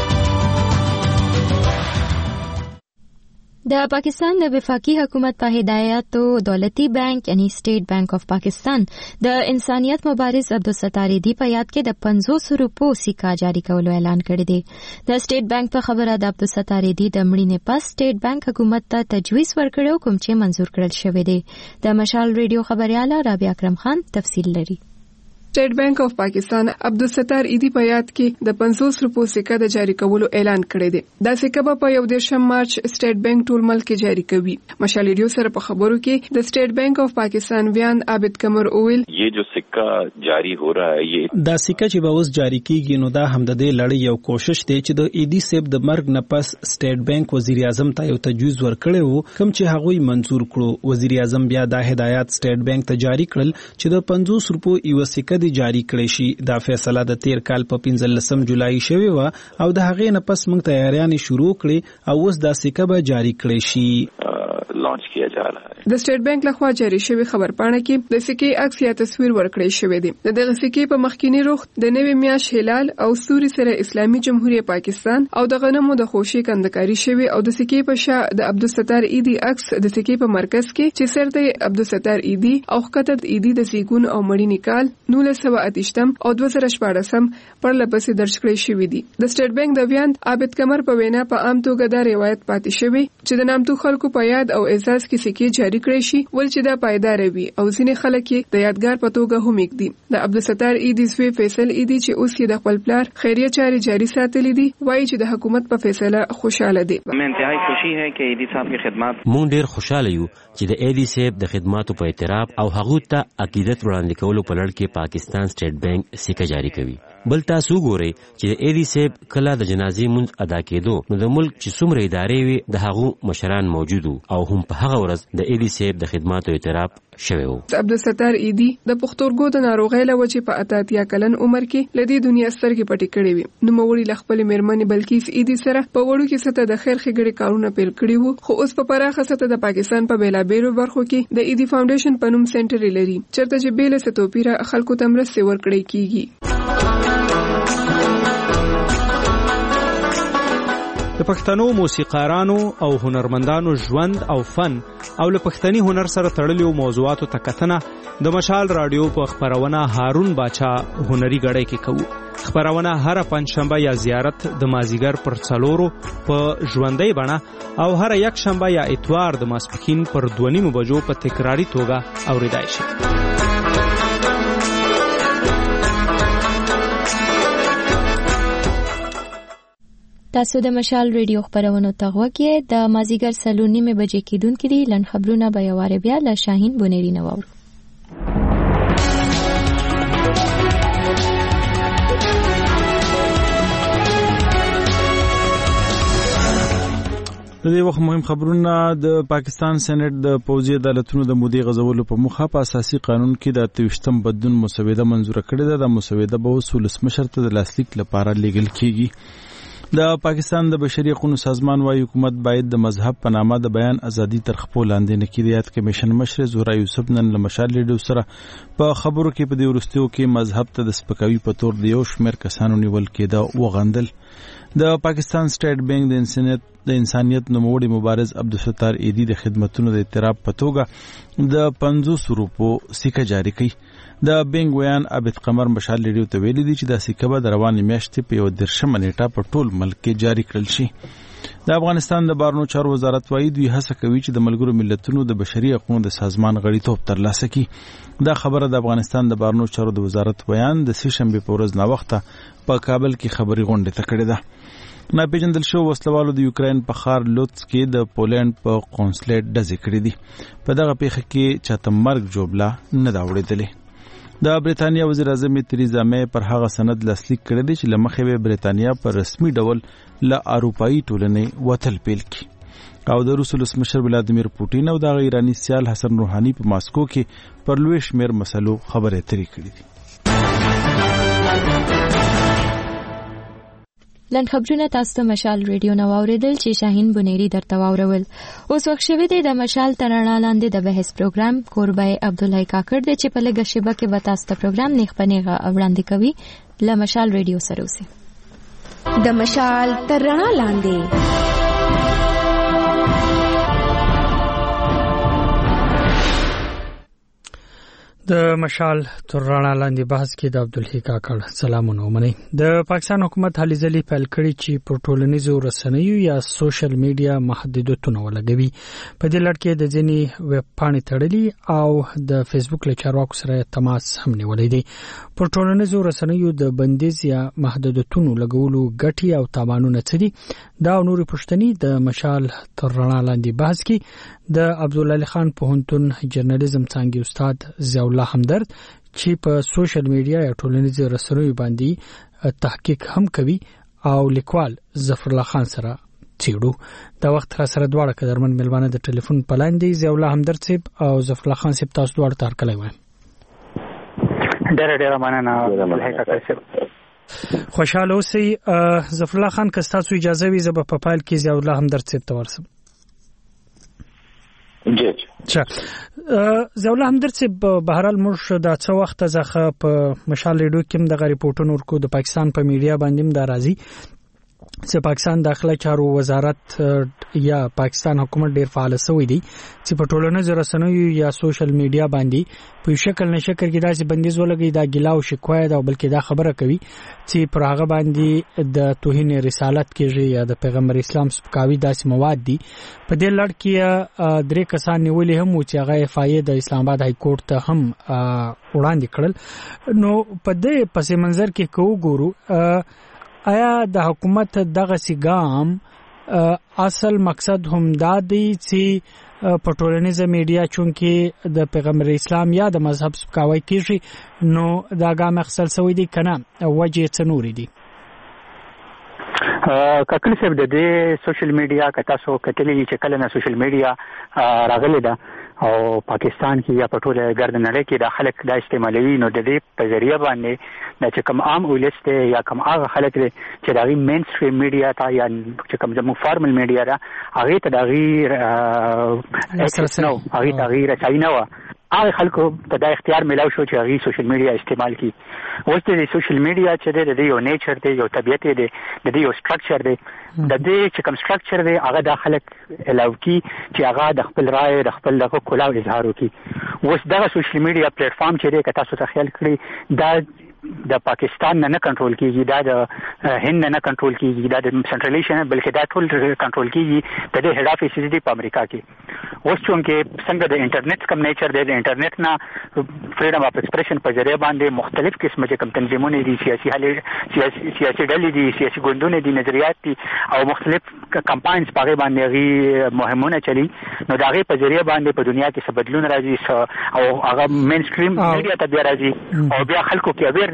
د پاکستان د وفاقي حکومت په هدایت دولتي بانک یعنی سټیټ بانک اف پاکستان د انسانیت مبارز عبدالستار ایدی په یاد کې د پنځوس روپو سکه جاری کولو اعلان کړی دی. د سټیټ بانک په خبره د عبدالستار ایدی د مړینې پس سټیټ بانک حکومت ته تجویز ورکړو کوم چې منزور کړل شوی دی. د مشال ریډیو خبرياله رابعه اکرم خان تفصیل لري. سټیټ بانک اف پاکستان عبدالستار ایدی په یاد کې د پنځوس روپو سکه د جاری کولو اعلان کړی دی. دا سکه په یو دیرشم مارچ سټیټ بانک ټول ملک کې جاری کوي. مشال ریډیو سره په خبرو کې د سټیټ بانک اف پاکستان بیان عابد قمر اویل یہ جو سکہ جاری ہو رہا ہے یہ دا سکه چې به اوس جاری کیږي نو دا هم د دې لړۍ یو کوشش دی چې د ایدی سیب د مرګ نه پس سټیټ بانک وزیر اعظم ته یو تجویز ورکړی وو کوم چې هغوی منزور کړو. وزیر اعظم بیا دا هدایت سټیټ بانک ته جاری کړل چې د پنځوس روپو یو سکه دی جاری کړی شي. دا فیصله د تیر کال په پنځلسم جولای شوی و او د هغې نه پس موږ تیاریانې شروع کړې او اوس دا سکه به جاری کړی شي. لانچ کیا جا رہا ہے. د سټیټ بانک لخوا جاری شوی خبر پاڼه کې د سکې عکس یا تصویر ورکړی شوی دی. د دغه سکې په مخکینی رخ د نوې میاشت هلال او ستوري سره اسلامي جمهوریت پاکستان او د غنمو د خوشي کندکاری شوی او د سکې په شا د عبدالستار ایدی عکس د سکې په مرکز کې چې سر د عبدالستار ایدی او خطت ایدی د زیګون او مړینې کال نولس سوه اتیشتم او دوه زره شپاړسم پر لپسې درج کړی شوی دی. د سټیټ بانک د بیان عابد قمر په وینا په عام توګه دا روایت پاتې شوی چې د نامتو خلکو په یاد او اعزاز کې سکې جاری کړی شي ول چې دا پایدار وي او ځینې خلک د یادګار په توګه هم یکدي. د عبدالستار ایدی زوی فیصل ایدی چې اوس یې د خپل پلار خیریه چاري جاری ساتلې دي وایي چې د حکومت په فیصله خوشاله دي. مې انتهایی خوشي ہے چې ایدی صاحب کی خدمات مونږ ډیر خوشاله یو چې د ایدی صاحب د خدماتو په اعتراف او هغه ته عقیدت وړاندې کولو په لړ کې پاکستان سټیټ بانک سکه جاری کوي. بل تاسو ګورئ چې د ایدی صاحب کله د جنازې مونږ ادا کېدو نو د ملک چې څومره ادارې وي د هغو مشران موجود او هم په هغه ورځ د ایدی صاحب د خدماتو اعتراف شوی وو. عبدالستار ایدی د پښتورګو د ناروغۍ له وجې په اتاتیا کلن عمر کې لدی دنیا سترګې پټې کړې وي. نوموړي له خپلې مېرمنې بلکیس ایدی سره په وړو کې سطح د خیر ښېګڼې کارونه پیل کړي وو خو اوس په پراخه سطح د پاکستان په بېلابېلو برخو کې د ایدی فاونډیشن په نوم سنټر لري چېرته چې بې له څه توپیره خلکو ته مرستې ورکړی کیږي. د پښتنو موسیقارانو او هنرمندانو ژوند او فن او له پښتني هنر سره تړلو موضوعاتو ته کتنه د مشال رادیو په خبرونه هارون باچا هنري غړی کې کوو. خبرونه هر پنځشنبه یا زیارت د مازیګر پر څلورو په ژوندۍ بڼه او هر یک شنبه یا اتوار د ماسپښین پر دوه نیمو بجو په تکراری توګه اوریدای شي. تاسو د مشال ریډیو خبرونو ته غوږی د مازیګر سلو نیمه بجې کېدونکې دي. لن خبرونه به یواره بیا له شاهین بونیری نه واورو. د دې وخت مهم خبرونه د پاکستان سېنات د پوځي عدالتونو د مودې غزولو په مخه په اساسي قانون کې د اتهشتم بدلون مسوده منزور کړې ده. د مسوده به اوس ولسمشر ته د لاسلیک لپاره لیږل کیږي. د پاکستان د بشري حقوقو سازمان وايي حکومت باید د مذهب په نامه د بیان ازادي تر خپل لاندې نه کړي. ریاض کمیشن مشر زهرا یوسف نن له مشال ریډیو سره په خبرو کې په دې ورستیو کې مذهب ته د سپکاوي په تور د یو شمېر کسانو نیول کېده وغندل. د پاکستان سټیټ بانک د انسانیت د انسانیت نوموړي مبارز عبدالستار ایدی د خدماتو د اعتراف په توګه د پنځوس روپو سکه جاری کړي. د بانک ویان عابد قمر مشال ریډیو ته ویلي دي چې د سکه به د روانې میاشتې په یو درشمه نیټه په ټول ملک کې جاری کړل شي. د افغانستان د بهرنیو چارو وزارت وايي دوی هڅه کوي چې د ملګرو ملتونو د بشري حقوقو د سازمان غړیتوب ترلاسه کړي. دا خبره د افغانستان د بهرنیو چارو د وزارت بیان د سې شنبې په ورځ ناوخته په کابل کې خبري غونډه ته کړې ده. ناپېژندل شو وسلوالو د یوکرين په ښار لوتس کې د پولند په قونسلیټ ډزې کړې دي. په دغه پیښه کې چاته مرګ جوړلا نه دا وړېدلې. د بریتانیا وزیر اعظم تریزا مې پر هغه سند لاسلیک کړی دی چې لمخې به بریتانیا په رسمي ډول له اروپایي ټولنې وتل پیل کړي. او د روس ولسمشر ولادیمیر پوټین او د ایرانی سیال حسن روحاني په ماسکو کې پر لوی شمېر مسلو خبرې اترې کړې دي. لن خبرونه تاسو ته مشال ریډیو نو اوریدل چې شاهین بنيري درته واورول. اوس وخت شوی دی د مشال ترانه لاندې د بحث پروګرام کوربای عبدالله کاکړ د چې په لګه شبکه کې به تاسو ته پروګرام نیخ پنیغه وړاندې کوي. ل مشال ریډیو سره اوسئ. د مشال ترانه لاندې د مشال تر رڼا لاندې بحث کې د عبدالله کاکړ سلامونه ومني. د پاکستان حکومت هلې ځلې پیل کړي چې پر ټولنیزو رسنیو یا سوشل میډیا محدودیتونه ولګوي. په دې لړ کې د ځینې ویب پاڼې تړلي او د فیسبوک له چارواکو سره تماس هم نیولې دي. پر ټولنیزو رسنیو د بندیز یا محدودیتونو لګولو ګټې او تاوانونه څه دي؟ دا نوري پښتني د مشال تر رڼا لاندې بحث کې د عبدالله خان پوهنتون جرنالیزم څانګې استاد ضیاء الله همدرد چې په سوشل میډیا یا ټولنیزو رسنیو باندې تحقیق هم کوي او لیکوال ظفر الله خان سره چیړو. دا وخت را سره دواړه قدرمن ملوانه د ټلیفون پلاندې ضیاء الله همدرد صاحب او ظفر الله خان صاحب تاسو دواړه تار کړی وای. ډېر ډېر مننه. خوشاله اوسئ. ظفر الله خان که تاسو اجازه وي زه په پایل کې ضیاء الله همدرد صاحب ته ورسم. جی چا ضیاء الله همدرد صاحب بهرحال موږ د څو وخت ځخه په مشال ریډیو کې د غریپورټونو ورکو د پاکستان په میډیا باندې د راځي چې پاکستان داخله چارو وزارت یا پاکستان حکومت ډیر فعال شوی دی چې په ټولنیزو رسنیو یا سوشل میډیا باندې په شکل نه شکل کې داسې بندیز ولګي دا ګیلاو شکوای دا بلکې دا خبره کوي چې پر هغه باندې د توهین رسالت کېږي یا د پیغمبر اسلام سپکاوي داسې مواد دي. په دې لړ کې درې کسان نیولې هم چې هغه فایده د اسلام آباد های کورټ ته هم وړاندې کړل. نو په دې پس منظر کې کو ګورو آیا د حکومت دغه سیګام اصل مقصد هم دا دی چې په ټولنیزه میډیا چونکې د پیغمبر اسلام یا د مذهب سپکاوی کیږي نو دا ګام اخیستل شوی دی کنه وجه څه نوري دي؟ کاکړ صاحب د دې سوشل میډیا که تاسو کتلې چې کله نه سوشل میډیا راغلی ده او پاکستان کې یا په ټوله ګرد نړۍ کې د خلک دا استعمالوي نو د دې په ذریعہ باندې د چې کوم عام ولس ته یا کوم هغه خلک چې د مین سټریم میډیا ته یا چې کوم زموږ فارمل میډیا ده هغه ته د غیر اکسس نو هغه ته غیر رسای نه و هغه خلکو ته د اختیار ملاو شو چې هغه سوشل میډیا استعمال کړي. اوس د سوشل میډیا چې د یو نیچر دی یو طبيعت دی د دې یو سټرکچر دی د دې چې کوم سټرکچر دی هغه د خلک الاو کی چې هغه د خپل رائے د خپل دغه کولاو اظهار وکړي. اوس دغه سوشل میډیا پلیټ فارم چې دی که تاسو ته خیال کړئ دا د پاکستان نه نه کنټرول کیږي دا د هند نه کنټرول کیږي دا د سنټرلیشن بلکې دا ټول کنټرول کیږي د دې هډ افیس دی په امریکا کې. اوس چونکې څنګه د انټرنیټ کم نیچر دی د انټرنیټ نه فریډم اف ایکسپریشن په ذریعہ باندې مختلف قسمه چې کوم تنظیمونه دي سیاسي حالې سیاسي سیاسي ډلې دي سیاسي ګوندونه دي نظریات دي او مختلف کمپاینز په باندې غي مهمونه چلی نو دا غي په ذریعہ باندې په دنیا کې څه بدلون راځي او هغه مین سټریم میډیا ته بیا راځي او بیا خلکو کې اویر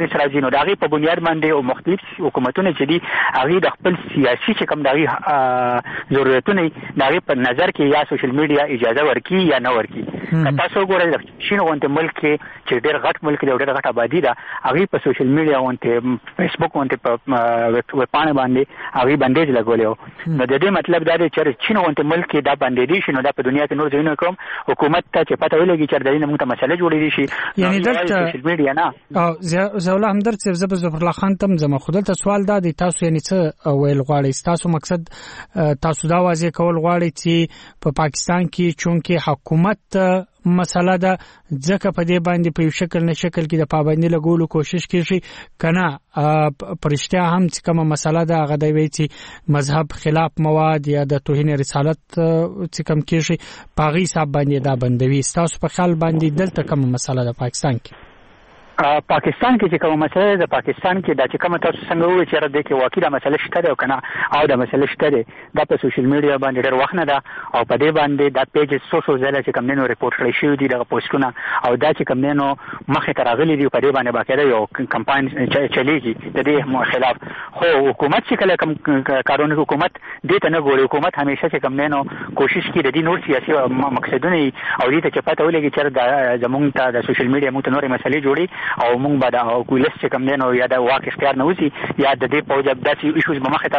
ورنس راځي نو دغه په بنیاد باندې او مختلف حکومتونه چې دي هغه د خپل سیاسي چې کوم دغه ضرورتونه دغه په نظر کې یا سوشل میډیا اجازه ورکي یا نه ورکي تاسو ګورئ شین غونډه ملک چې ډېر غټ ملک دی ډېر غټ آبادی ده هغه په سوشل میډیا غونډه فیسبوک غونډه په ویب پاڼه باندې هغه بندیز لګولیو نو د دې مطلب دا دی چې چین غونډه ملک کې دا بندیدي شي نو دا په دنیا کې نور ځایونه کوم حکومت ته چې پته ولګي چې د دې موږ ته مسله جوړې دي شي یعنی دلته سوشل میډیا نه او زولا همدرد صاحب زب ظفر الله خان تم زما خودل ته سوال دا دی تاسو یعنی څه ویل غواړئ تاسو مقصد تاسو دا واضح کول غواړئ چې په پاکستان کې چونکه حکومت مسله ده ځکه په دې باندې په یو شکل نه شکل کې د پابندي لګولو کوشش کیږي کنه پرشتیا هم چې کومه مسله ده هغه دی چې مذهب خلاف مواد یا د توهین رسالت چې کوم کیږي پاغي حساب باندې دا بندوي تاسو په خیال باندې دلته کومه مسله ده پاکستان کې پاکستان کې چې کومه مسله ده پاکستان کې دا چې کومه تاسو څنګه وایي چې را دې کې واقعي دا مسله شته ده او کنه او دا مسله شته ده دا په سوشل میډیا باندې ډېر وخت نه ده او په دې باندې دا پیج سوشل ځله چې کوم نو ریپورت کړی شوی دی د پوسټونه او دا چې کوم نو مخه تر غلي دی په دې باندې باقاعده یو کمپاین چلیږي د دې خلاف خو حکومت چې کله کوم قانوني حکومت دې ته نه ګوري حکومت همیشه چې کوم نو کوشش کوي د دې نور سیاسي مقصدونه او دې ته چې پته ولګي چې زمونږ ته د سوشل میډیا مو ته نورې مسلې جوړي او موږ به دا کولیس چې کوم دینو یا د واک اختیار نه وسی یا د دې په وجه داسې ایشوز به مخه ته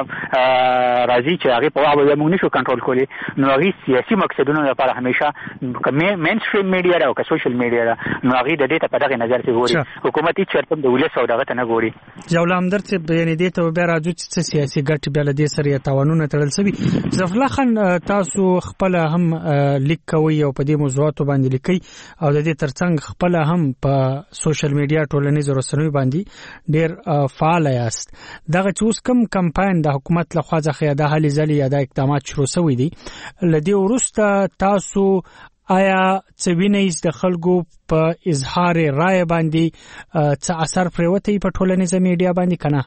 راځي چې هغه په واقع موږ نشو کنټرول کولی نو هغه سیاسي مقصدونو لپاره همیشه مین سټریم میډیا او که سوشل میډیا نو هغه د دې ته په دغه نظر کې ګوري حکومت هیڅ چرته د ولس او دغه ته نه ګوري جولا همدرد چې یعنی دې ته بیا راځو چې سیاسي ګټ بیا له دې سره تاوانونه تړل شوی ظفر الله خان تاسو خپل هم لیک کوي او په دې موضوعاتو باندې لیکي او د دې ترڅنګ خپل هم په سوشل میډیا ټولنیز رسنیو باندې ډېر فعال یاست دغه چې اوس کوم کمپاین د حکومت لخوا څخه د هلي ځلې یا د اقدامات شروع شوی دي لدی ورسته تاسو آیا څوینې د خلکو په اظهار رائے باندې څه اثر پروتي په ټولنیز میډیا باندې کنه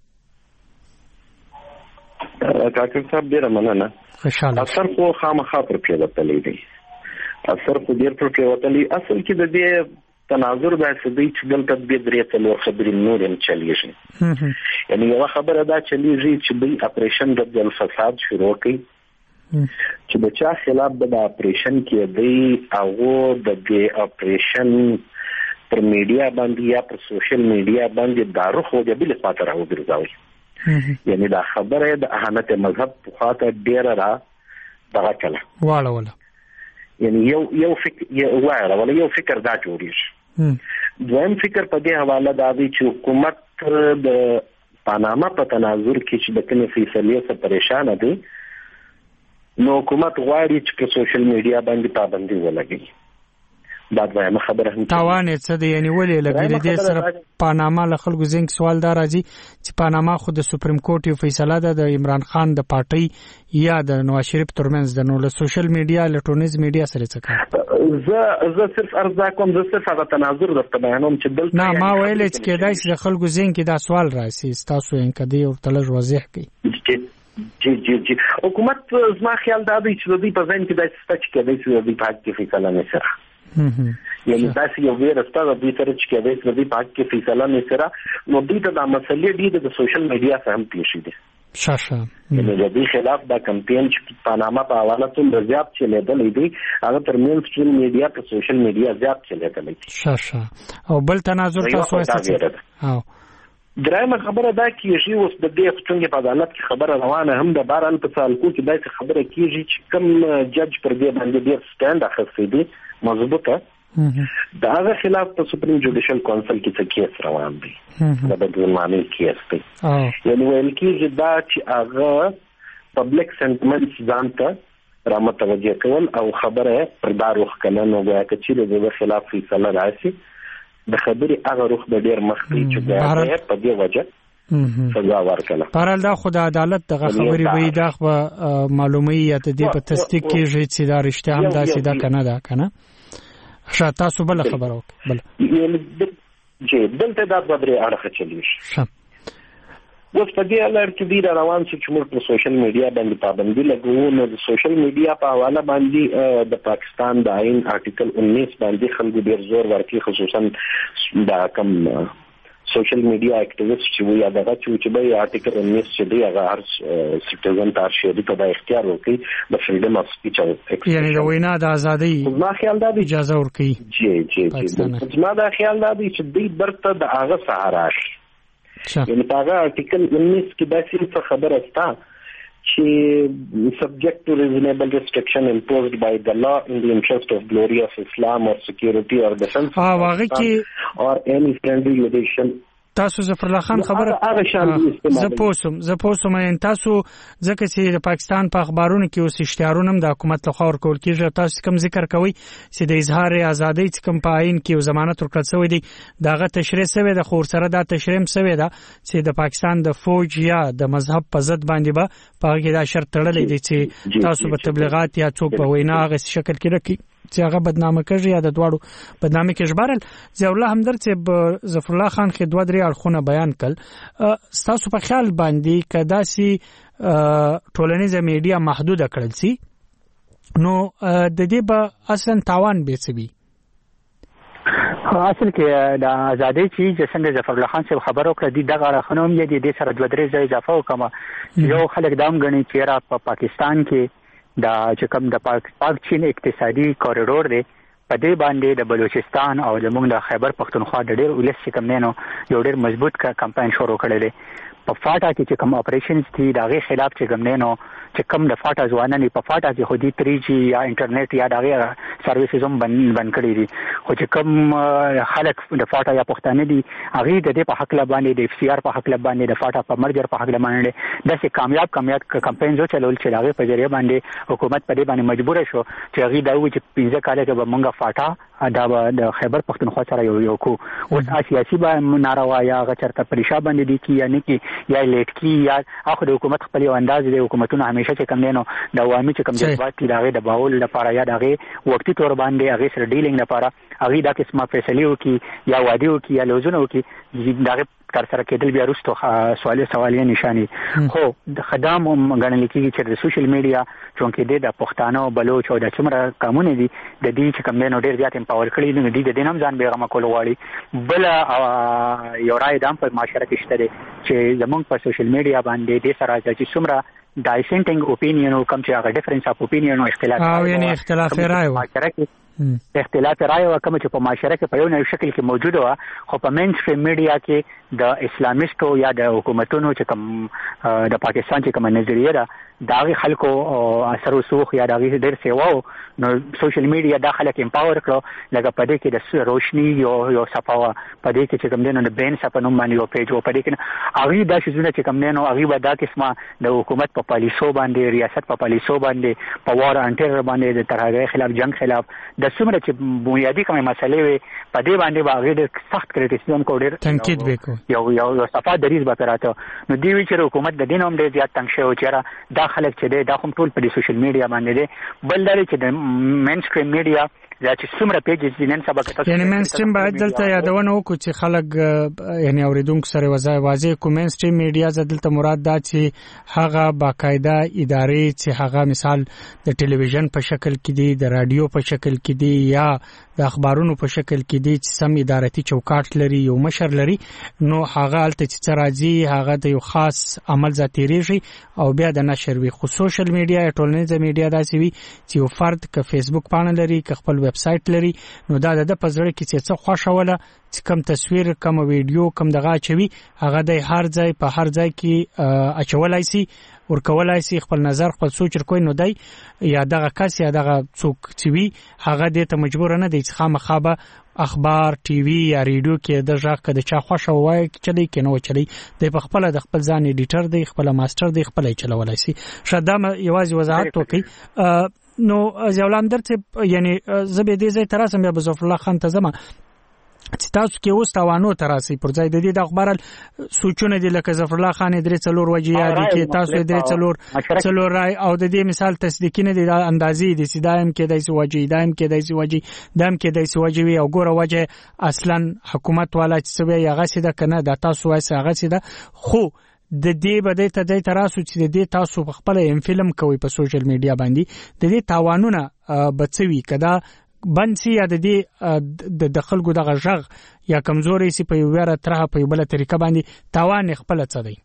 ډاکټر صاحب ډیر مننه خوشاله اثر خو خامخا پر پیوتلې دی اثر خو ډیر پر پیوتلې اصل کې د دې تناظر د سدي چې دلته به درې څلور خبرې نور هم چلیږي یعنی یو خبره دا چلیږي چې د اپریشن د الفساد شروع کړي چې د چا خلاف د اپریشن کې دی او د دې اپریشن پر میډیا باندې یا پر سوشل میډیا باندې دارو خو د بل خاطر او ګرځاوي یعنی دا خبره د اهانت مذهب په خاطر ډیره را دغه کله واړه ولا یعنی یو یو فکر یو واړه ولا یو فکر دا جوړیږي دویم فکر په دې حواله دا دی چې حکومت د پاناما په تناظر کې چې د کني فیصلې څخه پریشان دي نو حکومت غواړي چې په سوشل میډیا باندې پابندي ولګي دا وایم خبره هم تاوان څه دی یعنی ولې لګیدل دي سره پاناما له خلکو زنګ سوال دار راځي چې پاناما خو د سپریم کورټ یو فیصله ده د عمران خان د پارټي یا د نواز شریف ترمنځ د نو له سوشل میډیا الکترونیز میډیا سره څه کوي زه زه صرف ارزا کوم زه صرف هغه تناظر درته بیانوم چې دلته نه ما ویل چې کېدای شي خلکو زنګ کې دا سوال راسي تاسو یې کدی او تلج واضح کړئ جی جی جی حکومت زما خیال دا دی چې د دې په ځین کې د ستچ کې دی چې د دې پاک کې فیصله نه سره یعنی تاسو یو ویره ستاسو د دې سره چې کې دی چې د دې پاک کې فیصله نه سره نو دې ته د مسلې دی د سوشل میډیا سره هم پیښ دي شاشه یعنی د دې خلاف دا کمپاین چې پاناما په حواله ته زیات چلیدل دی هغه تر مین سټریم میډیا په سوشل میډیا زیات چلیدل دی شاشه او بل تناظر تاسو وایي او درېمه خبره دا کیږي اوس د دې څنګه په عدالت کې خبره روانه هم د باران په سالکو کې دا خبره کیږي چې کوم جج پر دې باندې ډیر سټاند اخیستی دی مضبوطه دا هغه خلاف په سپریم جوډیشل کونسل کې څه کیس روان دی دا د بدلماني کیس دی یعنی ویل کیږي دا چې هغه پبلک سنټمنټس ځانته را متوجه کول او خبره پر دارو خلنو نو بیا چې د خلاف فیصله راشي د خبرې هغه روخ د ډیر مخکې چې دا په دې وجه سزا ورکړه پرال دا خو د عدالت دغه خبرې وي دا خو معلومي یا د دې په تصدیق کې چې دا رښتیا هم داسې دا کنه دا کنه شا تاسو بل خبر او بل جی دلته دا بدري اړه چلیږي اوس په دې اړه چې دی روان چې موږ په سوشل میډیا باندې پابندي لګوو نو د سوشل میډیا په حواله باندې د پاکستان د آئین آرټیکل انیس باندې خلکو ډیر زور ورکړي خصوصا د کم سوشل میډیا اکټیویسټ چې وي یا دغه چې به آرټیکل انیس چې دی هغه هر سټیزن ته شي ته د اختیار ورکړي د فریډم اف سپیچ او یعنی د وینا د ازادۍ ما خیال دا اجازه ورکړي. جی جی جی ما دا خیال دا دی چې دوی برته د هغه سهار شي یعنی هغه آرټیکل انیس کې داسې څه خبره ستا چې subject to reasonable restriction imposed by the law in the interest of glory of Islam or security or defense or any friendly relation. تاسو ظفر الله خان خبره زه پوسم زه پوسم ان تاسو ځکه چې د پاکستان په اخبارونو کې اوس اشتهارونه د حکومت لخوا ورکول کیږي تاسو کوم ذکر کوي چې د اظهار ازادۍ چې کوم په عین کې ضمانت ورکړل شوی دی داغه تشریح شوی د خور سره دا تشریح شوی دا چې د پاکستان د فوج یا د مذهب په ضد باندې به په کې دا شرط تړلې دي چې تاسو په تبلیغات یا څوک په وینا غو شکل کې راکې چې هغه بدنامه کوي یا د دواړو بدنامي کې جبرل ضیاء الله همدرد چې ظفر الله خان کې دوه درې اړخونه بیان کړ تاسو په خیال باندې کدا سي ټولنیزه میډیا محدود کړل سي نو د دې به اصلا تاوان به سوي اصل کې د ازادۍ چې څنګه ظفر الله خان صاحب خبرو کړ دي دغه خنوم یې د سره دوه درې ځای اضافه وکړه یو خلک دام غني چې را په پاکستان کې دا چې کوم د پاک پاک چین اقتصادي کوریډور دی په دې باندې د بلوچستان او زموږ د خیبر پختونخوا د ډېر ولس چې کوم نه یو ډېر مضبوط کمپاین شروع کړی دی په فاټا کې چې کوم اپریشنز دي دغه خلاف چې کوم نه چې کوم د فاټا ځوانان په فاټا کې خودي تری جی یا انټرنیټ یا دغه سرویسز هم بند بند کړی دي خو چې کوم خلک د فاټا یا پښتانه دي هغه د دې په حق لبانې د اف سی آر په حق لبانې د فاټا په مرجر په حق لبانې د څه کامیاب کامیاب کمپاین جو چلول چې دغه په ذریعہ باندې حکومت په دې باندې مجبور شو چې هغه دا و چې پنځه کاله کې به مونږه فاټا دا د خیبر پختونخوا سره یو یو کو اوس سیاسي به ناروا یا غچرته پریشا باندې دي کی یعنی کی یا لیټ کی یا اخو د حکومت خپل انداز دی حکومتونه همیشه چې کم نه نو د عوامي چې کم جذبات دي دغه د باول لپاره یا دغه وقتی تور باندې هغه سره ډیلینګ لپاره هغه د قسمه فیصله وکي یا وادي وکي یا لوزونه وکي دغه تر سره کېدل بیا وروسته سوال سوالیه نشانی خو د خدام غنل کېږي چې د سوشل میډیا چونکې د پښتانه بلوچ او د څومره قانون دي د دې چې کوم نه ډیر زیات امپاور کړي نه دي د دینم ځان بیغمه کول غواړي بل یو رائے دام په معاشره کې شته چې زمونږ په سوشل میډیا باندې د سره چې څومره ډایسنټینګ اوپینین او کوم چې هغه ډیفرنس اپ اوپینین او اختلاف او یعنی اختلاف رائے و اختلاف رائے او کوم چې په معاشره کې په یو نوې شکل کې موجود و خو په مین سټریم میډیا کې د اسلامیستو یا د حکومتونو چې کوم د پاکستان چې کوم نظریه ده داغه خلکو اثر وسوخ یا داغه ډېر سیواو نو سوشل میډیا د خلک امپاور کړو لکه په دې کې د روشنی یو یو صفاوه په دې کې چې کوم دینو د بین صفه نوم باندې یو پیج او په دې کې هغه د شزونه چې کوم دینو هغه به دا قسمه د حکومت په پالیسو باندې ریاست په پالیسو باندې په وار انټر باندې د ترهګرۍ خلاف جنگ خلاف د څومره چې بنیادی کومه مسلې وي په دې باندې باغې د سخت کریټیسیزم کو ډېر تنقید وکړو یو یو صفه دریز به راته نو دی وی چې حکومت د دین هم ډېر زیات تنګ شوی چې دا خلک چې دا هم ټول په سوشل میډیا باندې دي بل دا چې د مین سټریم میډیا دا چې څومره پیجز دي نن سبا کې یعنی مین سټریم باید دلته یادونه وکړو چې خلک یعنی اوریدونکو سره وځي واځي کوم مین سټریم میډیا زدلته مراد دا چې هغه باقاعده ادارې چې هغه مثال د ټلویزیون په شکل کې دي د رادیو په شکل کې دي یا د اخبارونو په شکل کې دي چې سم ادارتي چوکاټ لري یو مشر لري نو هغه الته چې راځي هغه د یو خاص عمل ذاتيریږي او بیا د نشر وی خو سوشل میډیا ټولنیزه میډیا داسې وي چې یو فرد ک فیسبوک پاڼه لري ک خپل ویب سټ لري نو دا د پزړه کې څه خوشاله چې کم تصویر کم ویډیو کم دغه چوي هغه د هر ځای په هر ځای کې اچولای سي ورکولای سي خپل نظر خپل سوچ کوي نو دی یا دغه کس یا دغه څوک چې وي هغه د ته مجبور نه دی چې خامخابه اخبار ټي وي یا ریډیو کې د ځاګه د چا خوښه وای چې دی کنه چلی د په خپل د خپل ځان ایډیټر دی خپل ماستر دی خپل چلولای سي شدام یوازې وضاحت وکي نو ځولام درته یعنی زبې دې زې تراسم بیا بظفر الله خان ته زما چې تاسو کې اوس توانو تراسي پر ځای د دې د خبره سوچونه دي لکه ظفر الله خان درې څلور وجې یا دي کې تاسو درې څلور څلور راي او د دې مثال تصدیق نه دي د اندازې دي چې دایم کې دایسي وجې دایم کې دایسي وجې دایم کې دایسي وجې وي او ګوره وجه اصلا حکومت والا چې وي هغه سي د کنه د تاسو وایي هغه سي د خو د دې بده ته د تراسو چې د دې تاسو په خپل ام فلم کوي په سوشل میډیا باندې د دې تاوانونه بچوي کدا بنسي یا د دې د خلکو دغه ژغ یا کمزوري سي په ویره ترغه په بل طریقه باندې تاوان خپل څه دی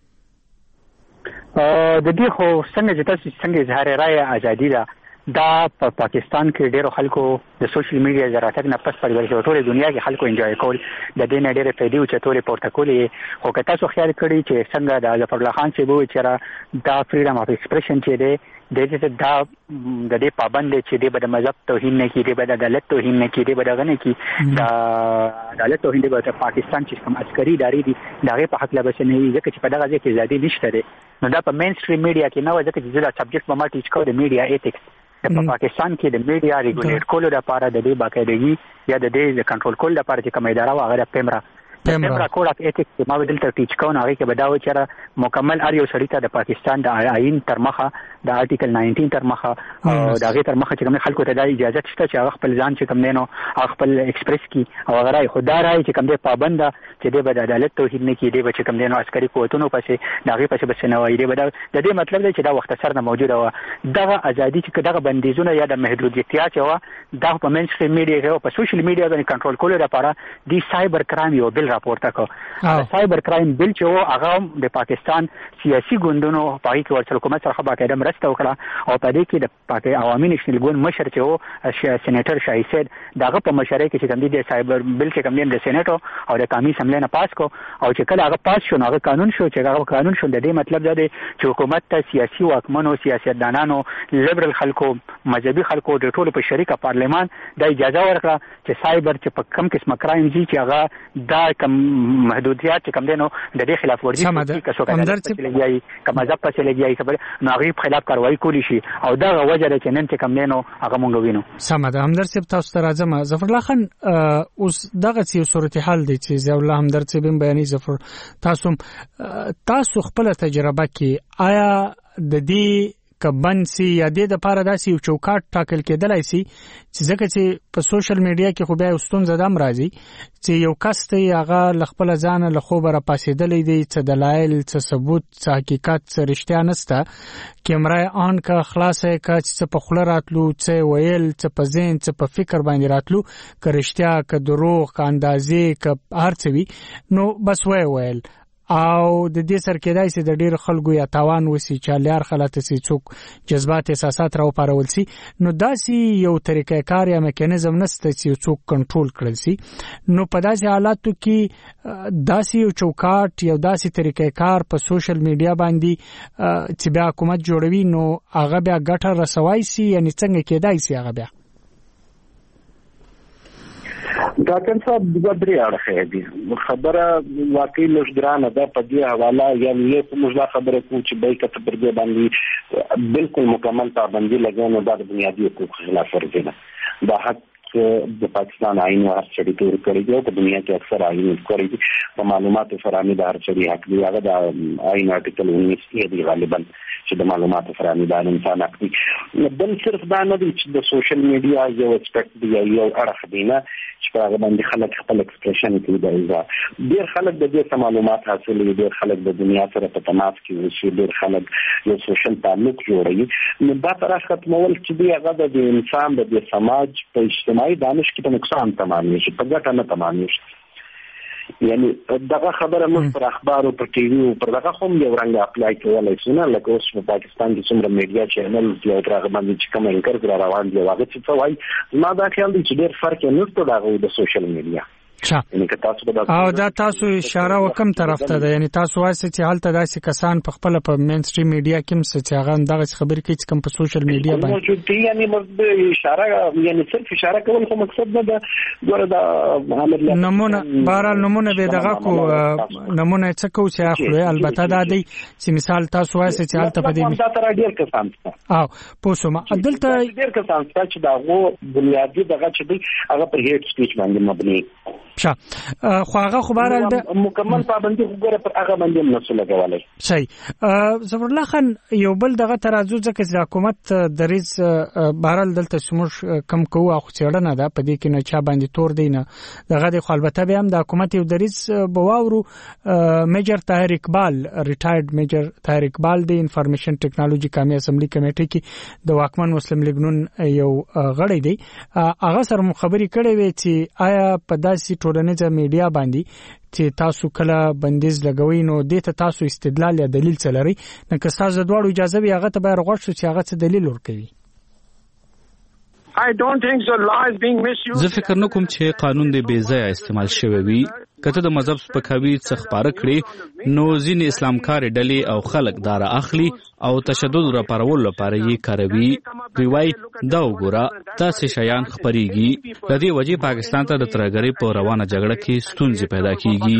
د دې خو څنګه چې تاسو څنګه اظهار رائے ازادي ده دا په پاکستان کې ډېرو خلکو د سوشل میډیا زراتګ نه پس پر ټوله دنیا کې خلکو انجوای کول د دې نه ډېرې فائدې او چتوري پورته کولې خو که تاسو خیال کړی چې څنګه د ظفر الله خان چې وو چې دا فریډم اف ایکسپریشن چې دی د دې دا د دې پابند چې دی به د مذهب توهین نه کیږي به د عدالت توهین نه کیږي به دغه نه کی دا عدالت توهین دی په پاکستان چې کوم عسکري ادارې دي دغه په حق لا بس نه ځکه چې په دغه ځای کې ازادي نشته دی نو دا په مین سټریم میډیا کې نه ځکه چې دا سبجیکټ په ما ټیچ کوو د میډیا ایتکس په پاکستان کې د میډیا ریګولیټ کولو لپاره د دې باقاعدګي یا د دې کنټرول کولو لپاره چې کوم اداره واغره پیمرا پیمرا کوډ اف ایتکس ما بدلته ټیچ کوو هغه کې بداوي چې مکمل اړ یو سړی ته د پاکستان د آئین تر مخه د آرټیکل ناینټین تر مخه او د هغه تر مخه چې کوم خلکو ته د اجازه شته چې هغه خپل ځان چې کوم دینو خپل ایکسپریس کی او هغه خدای راي چې کوم دی پابند چې دی به د عدالت توهین نه کیږي به چې کوم دینو عسکري قوتونو پسې دغه پسې بس نه وایي دی به د دې مطلب دی چې دا وخت سره نه موجوده و دغه ازادي چې دغه بندیزونه یا د محدودیتیا چې و دا په مینستریم میډیا او په سوشل میډیا باندې کنټرول کولو لپاره دی سایبر کرایم یو بل راپورته کو سایبر کرایم بل چې و هغه د پاکستان سیاسي ګوندونو په کې ورته حکومت سره باقاعده مرسته وکړه او په دې کې د پاکستان عوامي نېشنل ګوند مشر چې و سېنیټر شاهي سید دغه په مشرۍ کې چې کوم دی د سایبر بل چې کوم دی د سېنیټو او د قومي اسمبلی نه پاس کو او چې کله هغه پاس شو هغه قانون شو چې هغه قانون شو د دې مطلب دا دی چې حکومت ته سیاسي واکمنو سیاستدانانو لیبرل خلکو مذهبي خلکو د ټولو په شریکه پارلمان د اجازه ورکړه چې سایبر چې په کم قسمه کرایم دي چې هغه دا کم محدودیت چې کوم دي نو د دې خلاف ورزي کوي که څوک چې لګیایي که مذهب پسې لګیایي خبره نو هغه خلاف کاروایی کولی شي او دا وجه ده چې نن چې کوم دي نو هغه مونږ وینو سم ده همدرد صاحب تاسو ته راځم ظفر الله خان اوس دغه څه صورتحال دی چې ضیاء الله همدرد صاحب بیانې ظفر تاسو تاسو خپل تجربه کې آیا د دې کبنسي یا د لپاره داسې یو چوکاټ ټاکل کېدلای شي چې ځکه چې په سوشل میډیا کې خو بیا واستون زدم راځي چې یو کس ته هغه خپل ځان له خوبه را پاسېدلې دی چې دلایل څه ثبوت څه حقیقت څه رښتیا نسته کیمرا آن کا خلاصه کا چې په خله راتلو څه ویل څه په ذهن څه په فکر باندې راتلو که رښتیا که دروغ که اندازې که هر څه وي نو بس وای ویل او د دې سر کېدای شي د ډېر خلکو یا تاوان وسی چې لار خلاته سي څوک جذبات احساسات راو پارول سي نو داسې یو طریقې کار یا میکانیزم نشته چې څوک کنټرول کړل سي نو په داسې حالاتو کې داسې یو چوکاټ یو داسې طریقې کار په سوشل میډیا باندې چې بیا حکومت جوړوي نو هغه بیا ګټه رسوي سي یعنی څنګه کېدای سي هغه بیا ډاکټر صاحب د درې اړخه دي خبره واقعي لږ ده په دې حواله یا یې موږ دا خبره کوو چې به کته پر دې باندې بالکل مکمل پابندي لګونه د بنیادی حقوقو خلاف ورزي ده دا حق د پاکستان آئین هر چړي تور کړی دی په دنیا کې اکثر آئین کړی دي په معلوماتو فراهمي د هر چړي حق دی هغه د آئین آرټیکل انیس کې دی غالبا چې د معلوماتو فراهمي د انسان حق دی بل صرف دا نه دی چې د سوشل میډیا یو اسپیکټ دی یو اړخ دی نه چې په هغه باندې خلک خپل ایکسپریشن کوي دا ډېر خلک د دې معلومات حاصلوي ډېر خلک د دنیا سره په تماس کې وي ډېر خلک یو سوشل تعلق جوړوي نو دا طرح ختمول چې دی هغه د انسان د سماج په اجتماعي دانش کې په نقصان تمام شي په ګټه نه تمام شي یعنی دغه خبره موږ پر اخبارو پر ټي وي او پر دغه هم یو رنګ اپلای کولای شو نه لکه اوس په پاکستان کې څومره میډیا چینل یو تر باندې چې کوم انکر را روان دي هغه څه وایي ما دا خیال دی چې ډېر فرق نه نشته دغه د سوشل میډیا او دا تاسو اشاره وکم طرف ته ده یعنی تاسو وایي چې حالت داسې کسان په خپل په مین سټریم میډیا کې هم چې هغه دغه خبرې کوي چې کوم په سوشل میډیا باندې موجود دي یعنی موږ اشاره یعنی صرف اشاره کول خو مقصد نه ده ګوره دا عمل نمونه بهرحال نمونه به دغه کو نمونه څه کو چې اخلي البته دا دی چې مثال تاسو وایي چې حالت په دې دا تر ډیر کسان او پوسوم عدالت ډیر کسان چې دا غو بنیادی دغه چې دی هغه پر هیټ سپیچ باندې مبني ښه خو هغه خو بهرحال مکمل پابندي وګوره پر هغه باندې نسو لګولای. صحیح. ظفر الله خان یو بل دغه ترازو ځکه چې حکومت دریز بهرحال دلته سموش کم کوو او څېړنه ده په دې کې نه چا باندې تور دی نه دغه د خو البته به هم د حکومت یو دریز بواورو میجر طاهر اقبال ریټایرډ میجر طاهر اقبال د انفارمیشن ټیکنالوژي قومي اسمبلی کمیټې کې د واکمن مسلم لیگ نون یو غړی دی. هغه سره مخابري کړې وي چې آیا په داسې ټولنیزه میډیا باندې چې تاسو کله بندیز لګوي نو دې ته تاسو استدلال یا دلیل څه لري؟ نو که تاسو دواړو اجازه وي هغه ته به رغوښ شو چې هغه څه دلیل ورکوي. زه فکر نه کوم چې قانون د بې ځایه استعمال شوی وي. کته د مذهب سپکاوي څخه خبره کړي نو ځینې اسلامکار ډلې او خلک دارا اخلي او تشدد را پارول لپاره یې کاروي. دوی وايي دا وګوره تاسو شیان خبريږي د دې وجې پاکستان ته د ترګری په روانه جګړه کې ستونزې پیدا کیږي.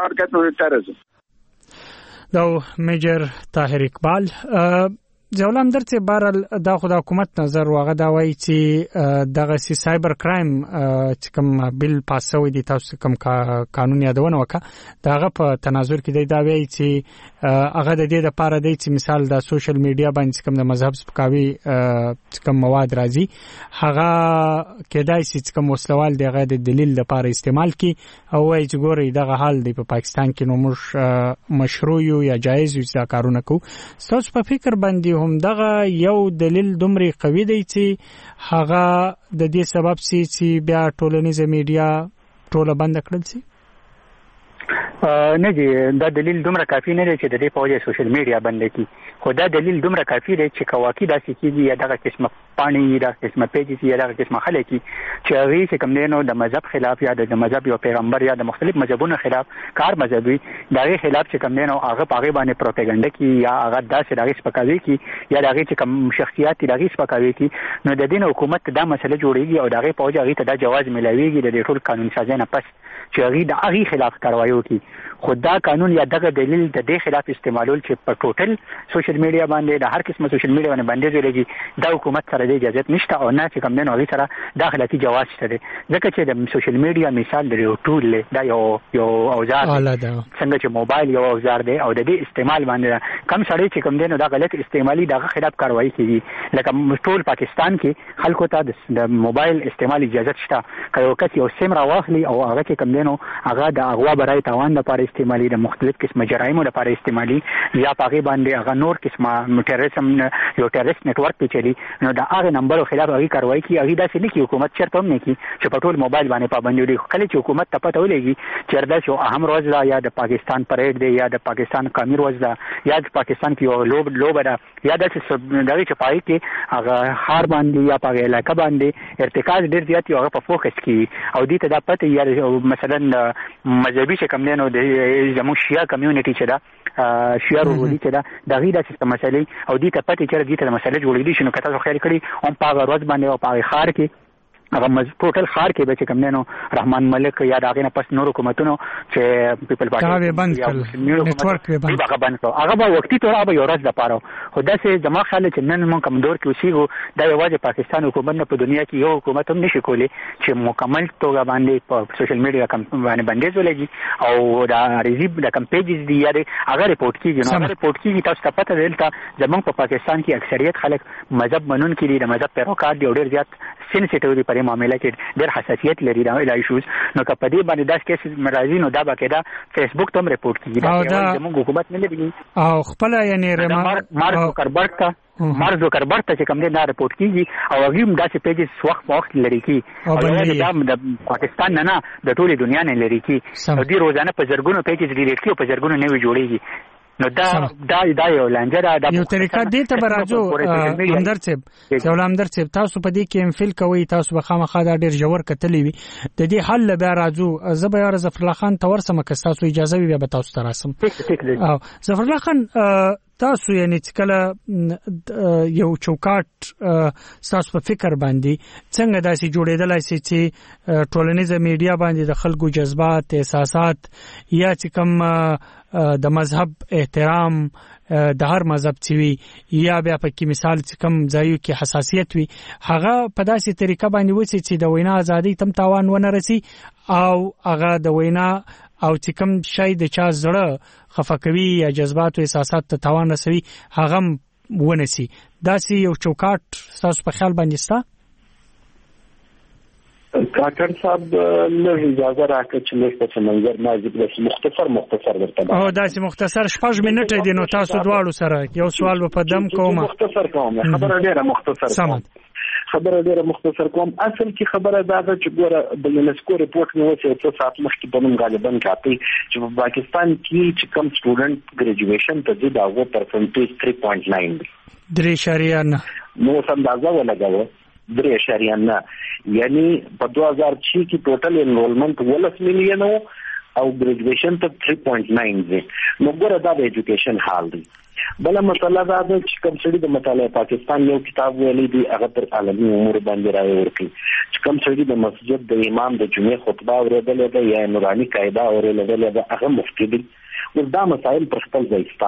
دا میجر طاهر اقبال ځولم درته بارل دا خو د حکومت نظر واغه دا وایي چې دغه سی سایبر کرایم چې کوم بل پاسوي دي تاسو کوم قانون یادونه وکړه داغه په تناظر کې دی دا وایي چې هغه د دې لپاره دی چې مثال د سوشل میډیا باندې کوم د مذهب سپکاوي کوم مواد راځي هغه کېدای شي چې کوم وسلوال دغه د دلیل لپاره استعمال کی او وایي چې ګوري دغه حال دی په پاکستان کې نو موږ مشروع یا جایز وي چې کارونه کوو. تاسو په فکر باندې هم دغه یو دلیل دومره قوي دی چې هغه د دې سبب سي چې بیا ټولنیزه میډیا ټوله بند کړل شي؟ نه جی دا دلیل دومره کافي نه دی چې د دې په وجه سوشل میډیا بند کی. خو دا دلیل دومره کافي دی چې کواکی داسې کیږي یا دغه قسمه پانی دا قسمه پیجز یا دغه قسمه خلک چې هغه چې کوم دینو د مذهب خلاف یا د مذهب یو پیغمبر یا د مختلف مذهبونو خلاف کار مذهبي دغه خلاف چې کوم دینو هغه پاغه باندې پروپاګاندا کی یا هغه داسې دغه سپکاوي کی یا دغه چې کوم شخصیت دغه سپکاوي کی نو د دین حکومت دا مسله جوړیږي او دغه په وجه هغه ته دا جواز ملويږي د ټول قانون سازي نه پس چې هغه د هغه خلاف کاروایو کی. خدا قانون یا دغه دلیل د دې خلاف استعمالول چې په ټوټل سوشل میډیا باندې د هر قسمه سوشل میډیا باندې باندې لګي دا حکومت سره د اجازه نشته او نه چې کوم نه هغه سره داخلي جواز شته. ځکه چې د سوشل میډیا مثال لري ټول دا یو یو اوزار څنګه چې موبایل یو اوزار دی او د دې استعمال باندې کم سړی چې کوم دینو دا غلط استعمالي دغه خلاف کاروایی کوي. لکه ټول پاکستان کې خلکو ته د موبایل استعمال اجازه شته. کله کله یو سیم راوخلی او هغه چې کوم دینو هغه د اغوا برای تاوان لپاره استعمالي د مختلف قسمه جرایمو لپاره استعمالي یا پاغي باندې هغه نور قسمه ټیرریزم یو ټیرریست نتورک په چلی نو دا هغه نمبر خلاف هغه کاروایی کوي. هغه داسې نه کوي حکومت چرته هم نه کوي چې په ټول موبایل باندې پابندي لري. کله چې حکومت ته پته ولګي چې دا یو اهم روز ده یا د پاکستان پریډ دی یا د پاکستان قومي روز ده یا د پاکستان کې یو لوب لوب ده یا د دغه چې پای کې هغه خار باندې یا په علاقه باندې ارتکاز ډیر زیات یو په فوکس کوي او دې ته دا پته یا مثلا مذهبي چې کوم نه د زموږ شیا کمیونټي چې دا شیا ورولي چې دا د غیدا سیستم مسلې او دې ته پته چې دې ته مسلې جوړې دي شنو کته خو خیر کړی هم په ورځ باندې او په خار کې هغه ټوټل خار کې به چې کوم نه رحمان ملک یا داغه نه پس نور حکومتونو چې پیپل پارټي هغه بند کړ نتورک به بند هغه بند کړ هغه به وختي تور هغه یو ورځ لپاره خدا سه زما خیال چې نن مونږ کوم دور کې اوسېګو دا یوازې پاکستان حکومت نه په دنیا کې یو حکومت هم نشي کولی چې مکمل توګه باندې په سوشل میډیا کم باندې باندې ولګي او دا ریزیب د کم پیجز دی یا هغه ریپورت کیږي نو هغه ریپورت کیږي تاسو ته پته دلته زمونږ په پاکستان کې اکثریت خلک مذهب منون کړي د مذهب پیروکار دی ډیر زیات سنسټیو دی په معاملې کې ډېر حساسیت لري دا ویل ایشوز نو کپه دې باندې داس کیس مرাজি نو دا باقاعده فیسبوک ته ریپورت کیږي دا زموږ حکومت نه لري او خپل یعنی مارک زوکربرګ ته مارک زوکربرګ ته کوم دې دا ریپورت کیږي او هغه هم داسې پیجز وخت وخت لري کی او دا د پاکستان نه نه د ټولې دنیا نه لري کی او دې روزانه په زرګونو پیجز ډیلیټ کی او په زرګونو نوي جوړيږي نو دا دا دا یو لنجره دا یو طریقه دې ته برازو همدر صاحب څول همدر صاحب تاسو په دې کې ام فیل کوي تاسو به خامخا دا ډیر جوړ کتلی وي د دې حل به راځو زه به ظفر الله خان تور سم که تاسو اجازه وي به تاسو تراسم او ظفر الله خان تاسو یعنی کله یو چوکاټ تاسو په فکر باندې څنګه داسې جوړېدلای شي چې ټولنیزه میډیا باندې د خلکو جذبات احساسات یا چې کوم د مذهب احترام د هر مذهب چې وي یا بیا په کې مثال چې کوم ځایو کې حساسیت وي هغه په داسې طریقه باندې وسی چې د وینا ازادي تم تاوان ونه رسي او هغه د وینا او چې کوم شی د چا زړه خفقوي یا جذبات او احساسات ته تاوان رسوي هغه ونسي داسې یو چوکاټ تاسو په خیال باندې ستا کاکر صاحب له اجازه راکړه چې موږ په منظر نازک بس مختصر مختصر ورته او داسې مختصر شپږ منټه دي نو تاسو دواړو سره یو سوال په دم کوم مختصر کوم خبره ډیره مختصر کوم خبره ډیره مختصر کوم اصل کې خبره دا ده چې ګوره د یونسکو ریپورت نو چې څو ساعت مخکې په موږ غالبا کاپي چې په پاکستان کې چې کوم سټوډنټ ګریجویشن ته ځي دا و پرسنټیج تhree point nine درې اعشاریه نه نو اندازه ولګاوه درې اعشاریه نه یعنی په two thousand six کې ټوټل انرولمنت ولس میلیون او ګریجویشن ته three point nine دی نو ګوره دا د ایجوکیشن حال دی بل مسله دا ده چې کوم څه د مطالعه پاکستان یو کتاب ویلی دی هغه پر عالمي امور باندې راي ورکړي چې کوم څه د مسجد د امام د جمعې خطبه اوریدل ده یا نوراني قاعده اوریدل ده هغه مفتی دی اوس دا مسائل پر خپل ځای ستا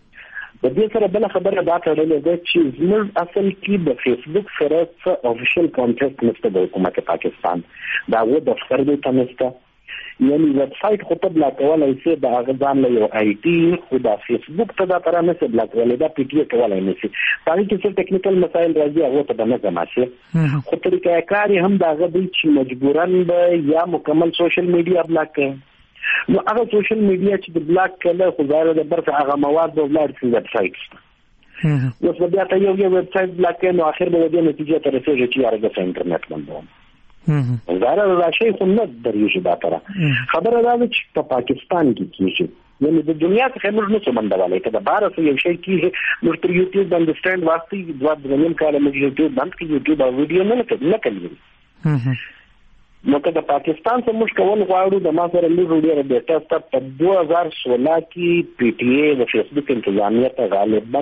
د دې سره بل خبره دا تړلې ده چې زموږ اصل کې د فیسبوک سره څه افیشل کانټریکټ نشته د حکومت پاکستان دا و د دفتر د تنسته یعنی ویب سایت خو ته بلاک کولای شي دا هغه ځان له یو آی ټي خو دا فیسبوک ته دا تر نه څه بلاک کولای دا پی ټی ای کولای نه شي پای کې څه ټیکنیکل مسایل راځي هغه ته نه زماسي خو طریقه کاری هم دا غوډي چې مجبورن به یا مکمل سوشل میډیا بلاک کړي نو هغه سوشل میډیا چې د بلاک کړي خو ظاهر ده برته هغه مواد د ولر په ویب سایت اوس بیا ته یو ویب سایت بلاک کړي نو اخر به د نتیجه ته رسیږي چې هغه د انټرنیټ باندې زاره راشي خو نه دریږي دا تر خبره دا چې په پاکستان کې کیږي یعنی د دنیا څخه موږ نه څه بندوالای کده بار څه یو شی کیږي موږ تر یوټیوب باندې سټاند واسطي دوه درنیم کاله موږ یوټیوب باندې کې یوټیوب او ویډیو نه کړل نه کړل نو که د پاکستان څخه موږ کول غواړو د ما سره لږ ډیره ډیټا ست په two thousand sixteen کې پی ټی ای د فیسبوک انتظامیه ته غالبا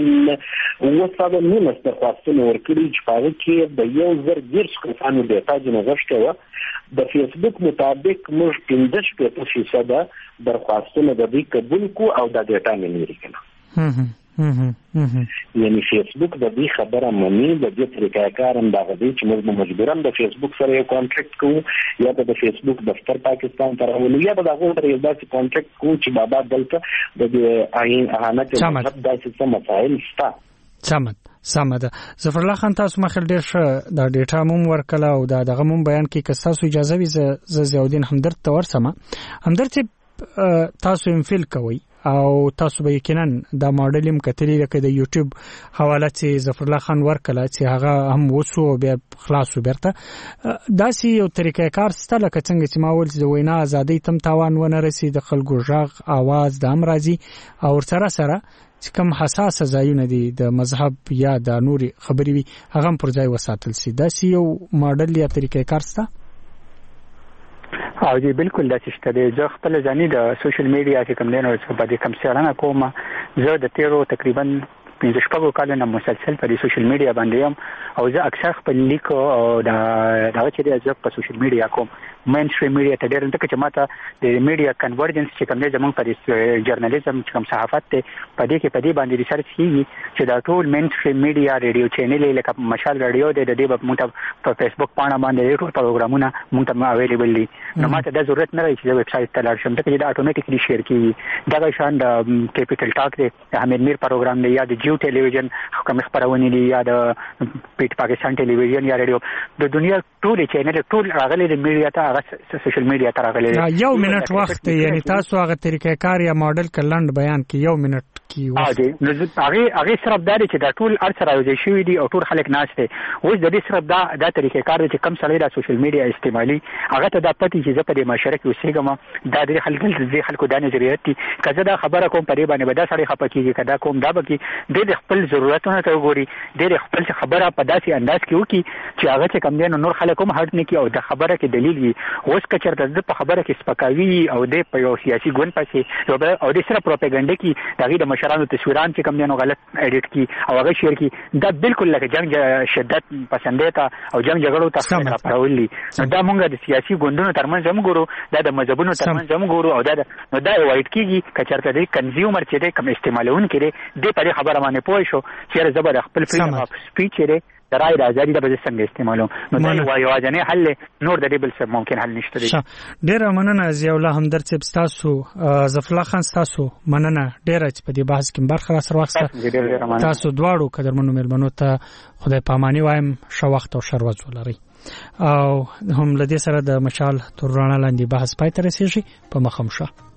وساده نه مستر خاصونه ورکړي چې په کې د یو زر ګرځ کسانو ډیټا جنغشته و د فیسبوک مطابق موږ fifty فیصد درخواستونه د دې قبول کو او د ډیټا نه لري کنه یعنی فیسبوک د دې خبره مانی د دې طریقې کارم دا غوډي چې موږ مجبورم د فیسبوک سره یو کانټریکټ کوو یا د فیسبوک دفتر پاکستان سره ولې یا د هغه سره یو داسې کانټریکټ کوو چې بابا دلته د آئین اهانت او داسې څه مسائل شته سمت سمد ظفر الله خان تاسو مخل ډیر ش د ډیټا موم ورکله او دا دغه موم بیان کې که تاسو اجازه وي ز زیاودین همدرد تور سم همدرد تاسو انفیل کوي او تاسو به یقینا دا ماډلیم کتلی لکه د یوټیوب حواله چې ظفر الله خان ورکله چې هغه هم وسو بیا خلاصو برته داسې یو طریقې کار ستله که څنګه چې ما ول د وینا ازادي تم تاوان ونه رسي د خلکو ژغ आवाज د امراضي او سره سره چې کوم حساس ځایونه دي د مذهب یا د نوري خبري وي هغه پر ځای وساتل سي داسې یو ماډل یا طریقې کار ستا او جی بالکل دا چې د ځخ خپل ځاني د سوشل میډیا چې کوم دینو چې په دې کوم څارنه کوم زه د تیرو تقریبا پنځه شپږ کالونه مسلسل په سوشل میډیا باندې یم او زه اکثر خپل لیک او دا دا چې د په سوشل میډیا کوم مین سټریم میډیا ته ډېر انده چې ماته د میډیا کنورجنس چې کوم د زمونږ په جرنالیزم چې کوم صحافت ته په دې کې په دې باندې ریسرچ کیږي چې دا ټول مین سټریم میډیا ریډیو چینل لکه مشال ریډیو د دې په مونږ په فیسبوک باندې باندې ټول پروګرامونه مونږ ته اویلیبل دي نو ماته د ضرورت نه راځي چې ویب سټ ته لاړ شم ته دا اتوماتیکلی شیر کیږي دا شان د کیپټل ټاک دی حمید میر پروګرام دی یا د جیو ټلویزیون کوم خبرونه دي یا د پیټ پاکستان ټلویزیون یا ریډیو د دنیا ټول چینل ټول راغلي د میډیا ته سوشل میډیا ته راغلي یو منټ وخت یعنی تاسو هغه طریقې کار یا ماډل کلند بیان کې یو منټ کې وخت نو هغه هغه صرف دا چې دا ټول ارسره راوځي شوی دي او ټول خلک ناشته اوس د دې صرف دا دا طریقې کار چې کم سړی د سوشل میډیا استعمالي هغه ته د پتی چې په دې معاشره کې اوسېګم دا د خلکو د خلکو د نظریات دي کله دا خبره کوم په دې باندې به دا سړی خپه کیږي کدا کوم دا به کې د خپل ضرورتونو ته وګوري د خپل خبره په داسې انداز کې وکي چې هغه چې کم دین نور خلک هم هټ نه کی او د خبره کې دلیل وي اوس کچرته د په خبره کې سپکاوي او د په یو سیاسي ګوند پسې او د سره پروپاګاندا کې دغه د مشرانو تصویران چې کوم دي نو غلط اډیټ کی او هغه شیر کی دا بالکل لکه جنگ شدت پسندې ته او جنگ جګړو ته راپړولي نو دا مونږ د سیاسي ګوندونو ترمنځ هم ګورو دا د مذهبونو ترمنځ هم ګورو او دا نو دا وایټ کیږي کچرته د کنزیومر چې د کم استعمالون کړي د په خبره باندې پوه شو چې زبر خپل فریډم اف سپیچ لري رائے د ازادي د به څنګه استعمالو نو دا یو واجنې حل نور د ډیبل سره ممکن حل نشته دی. ډیر مننه ضیاء الله همدرد صاحب تاسو ظفر الله خان تاسو مننه ډیر چې په دې بحث کې برخه را سره وخت تاسو دواړو قدرمنو مېلمنو ته خدای پاماني وایم شو وخت او شروع ولري او هم لدې سره د مشال تر رڼا لاندې بحث پای ته رسیږي په مخم شه.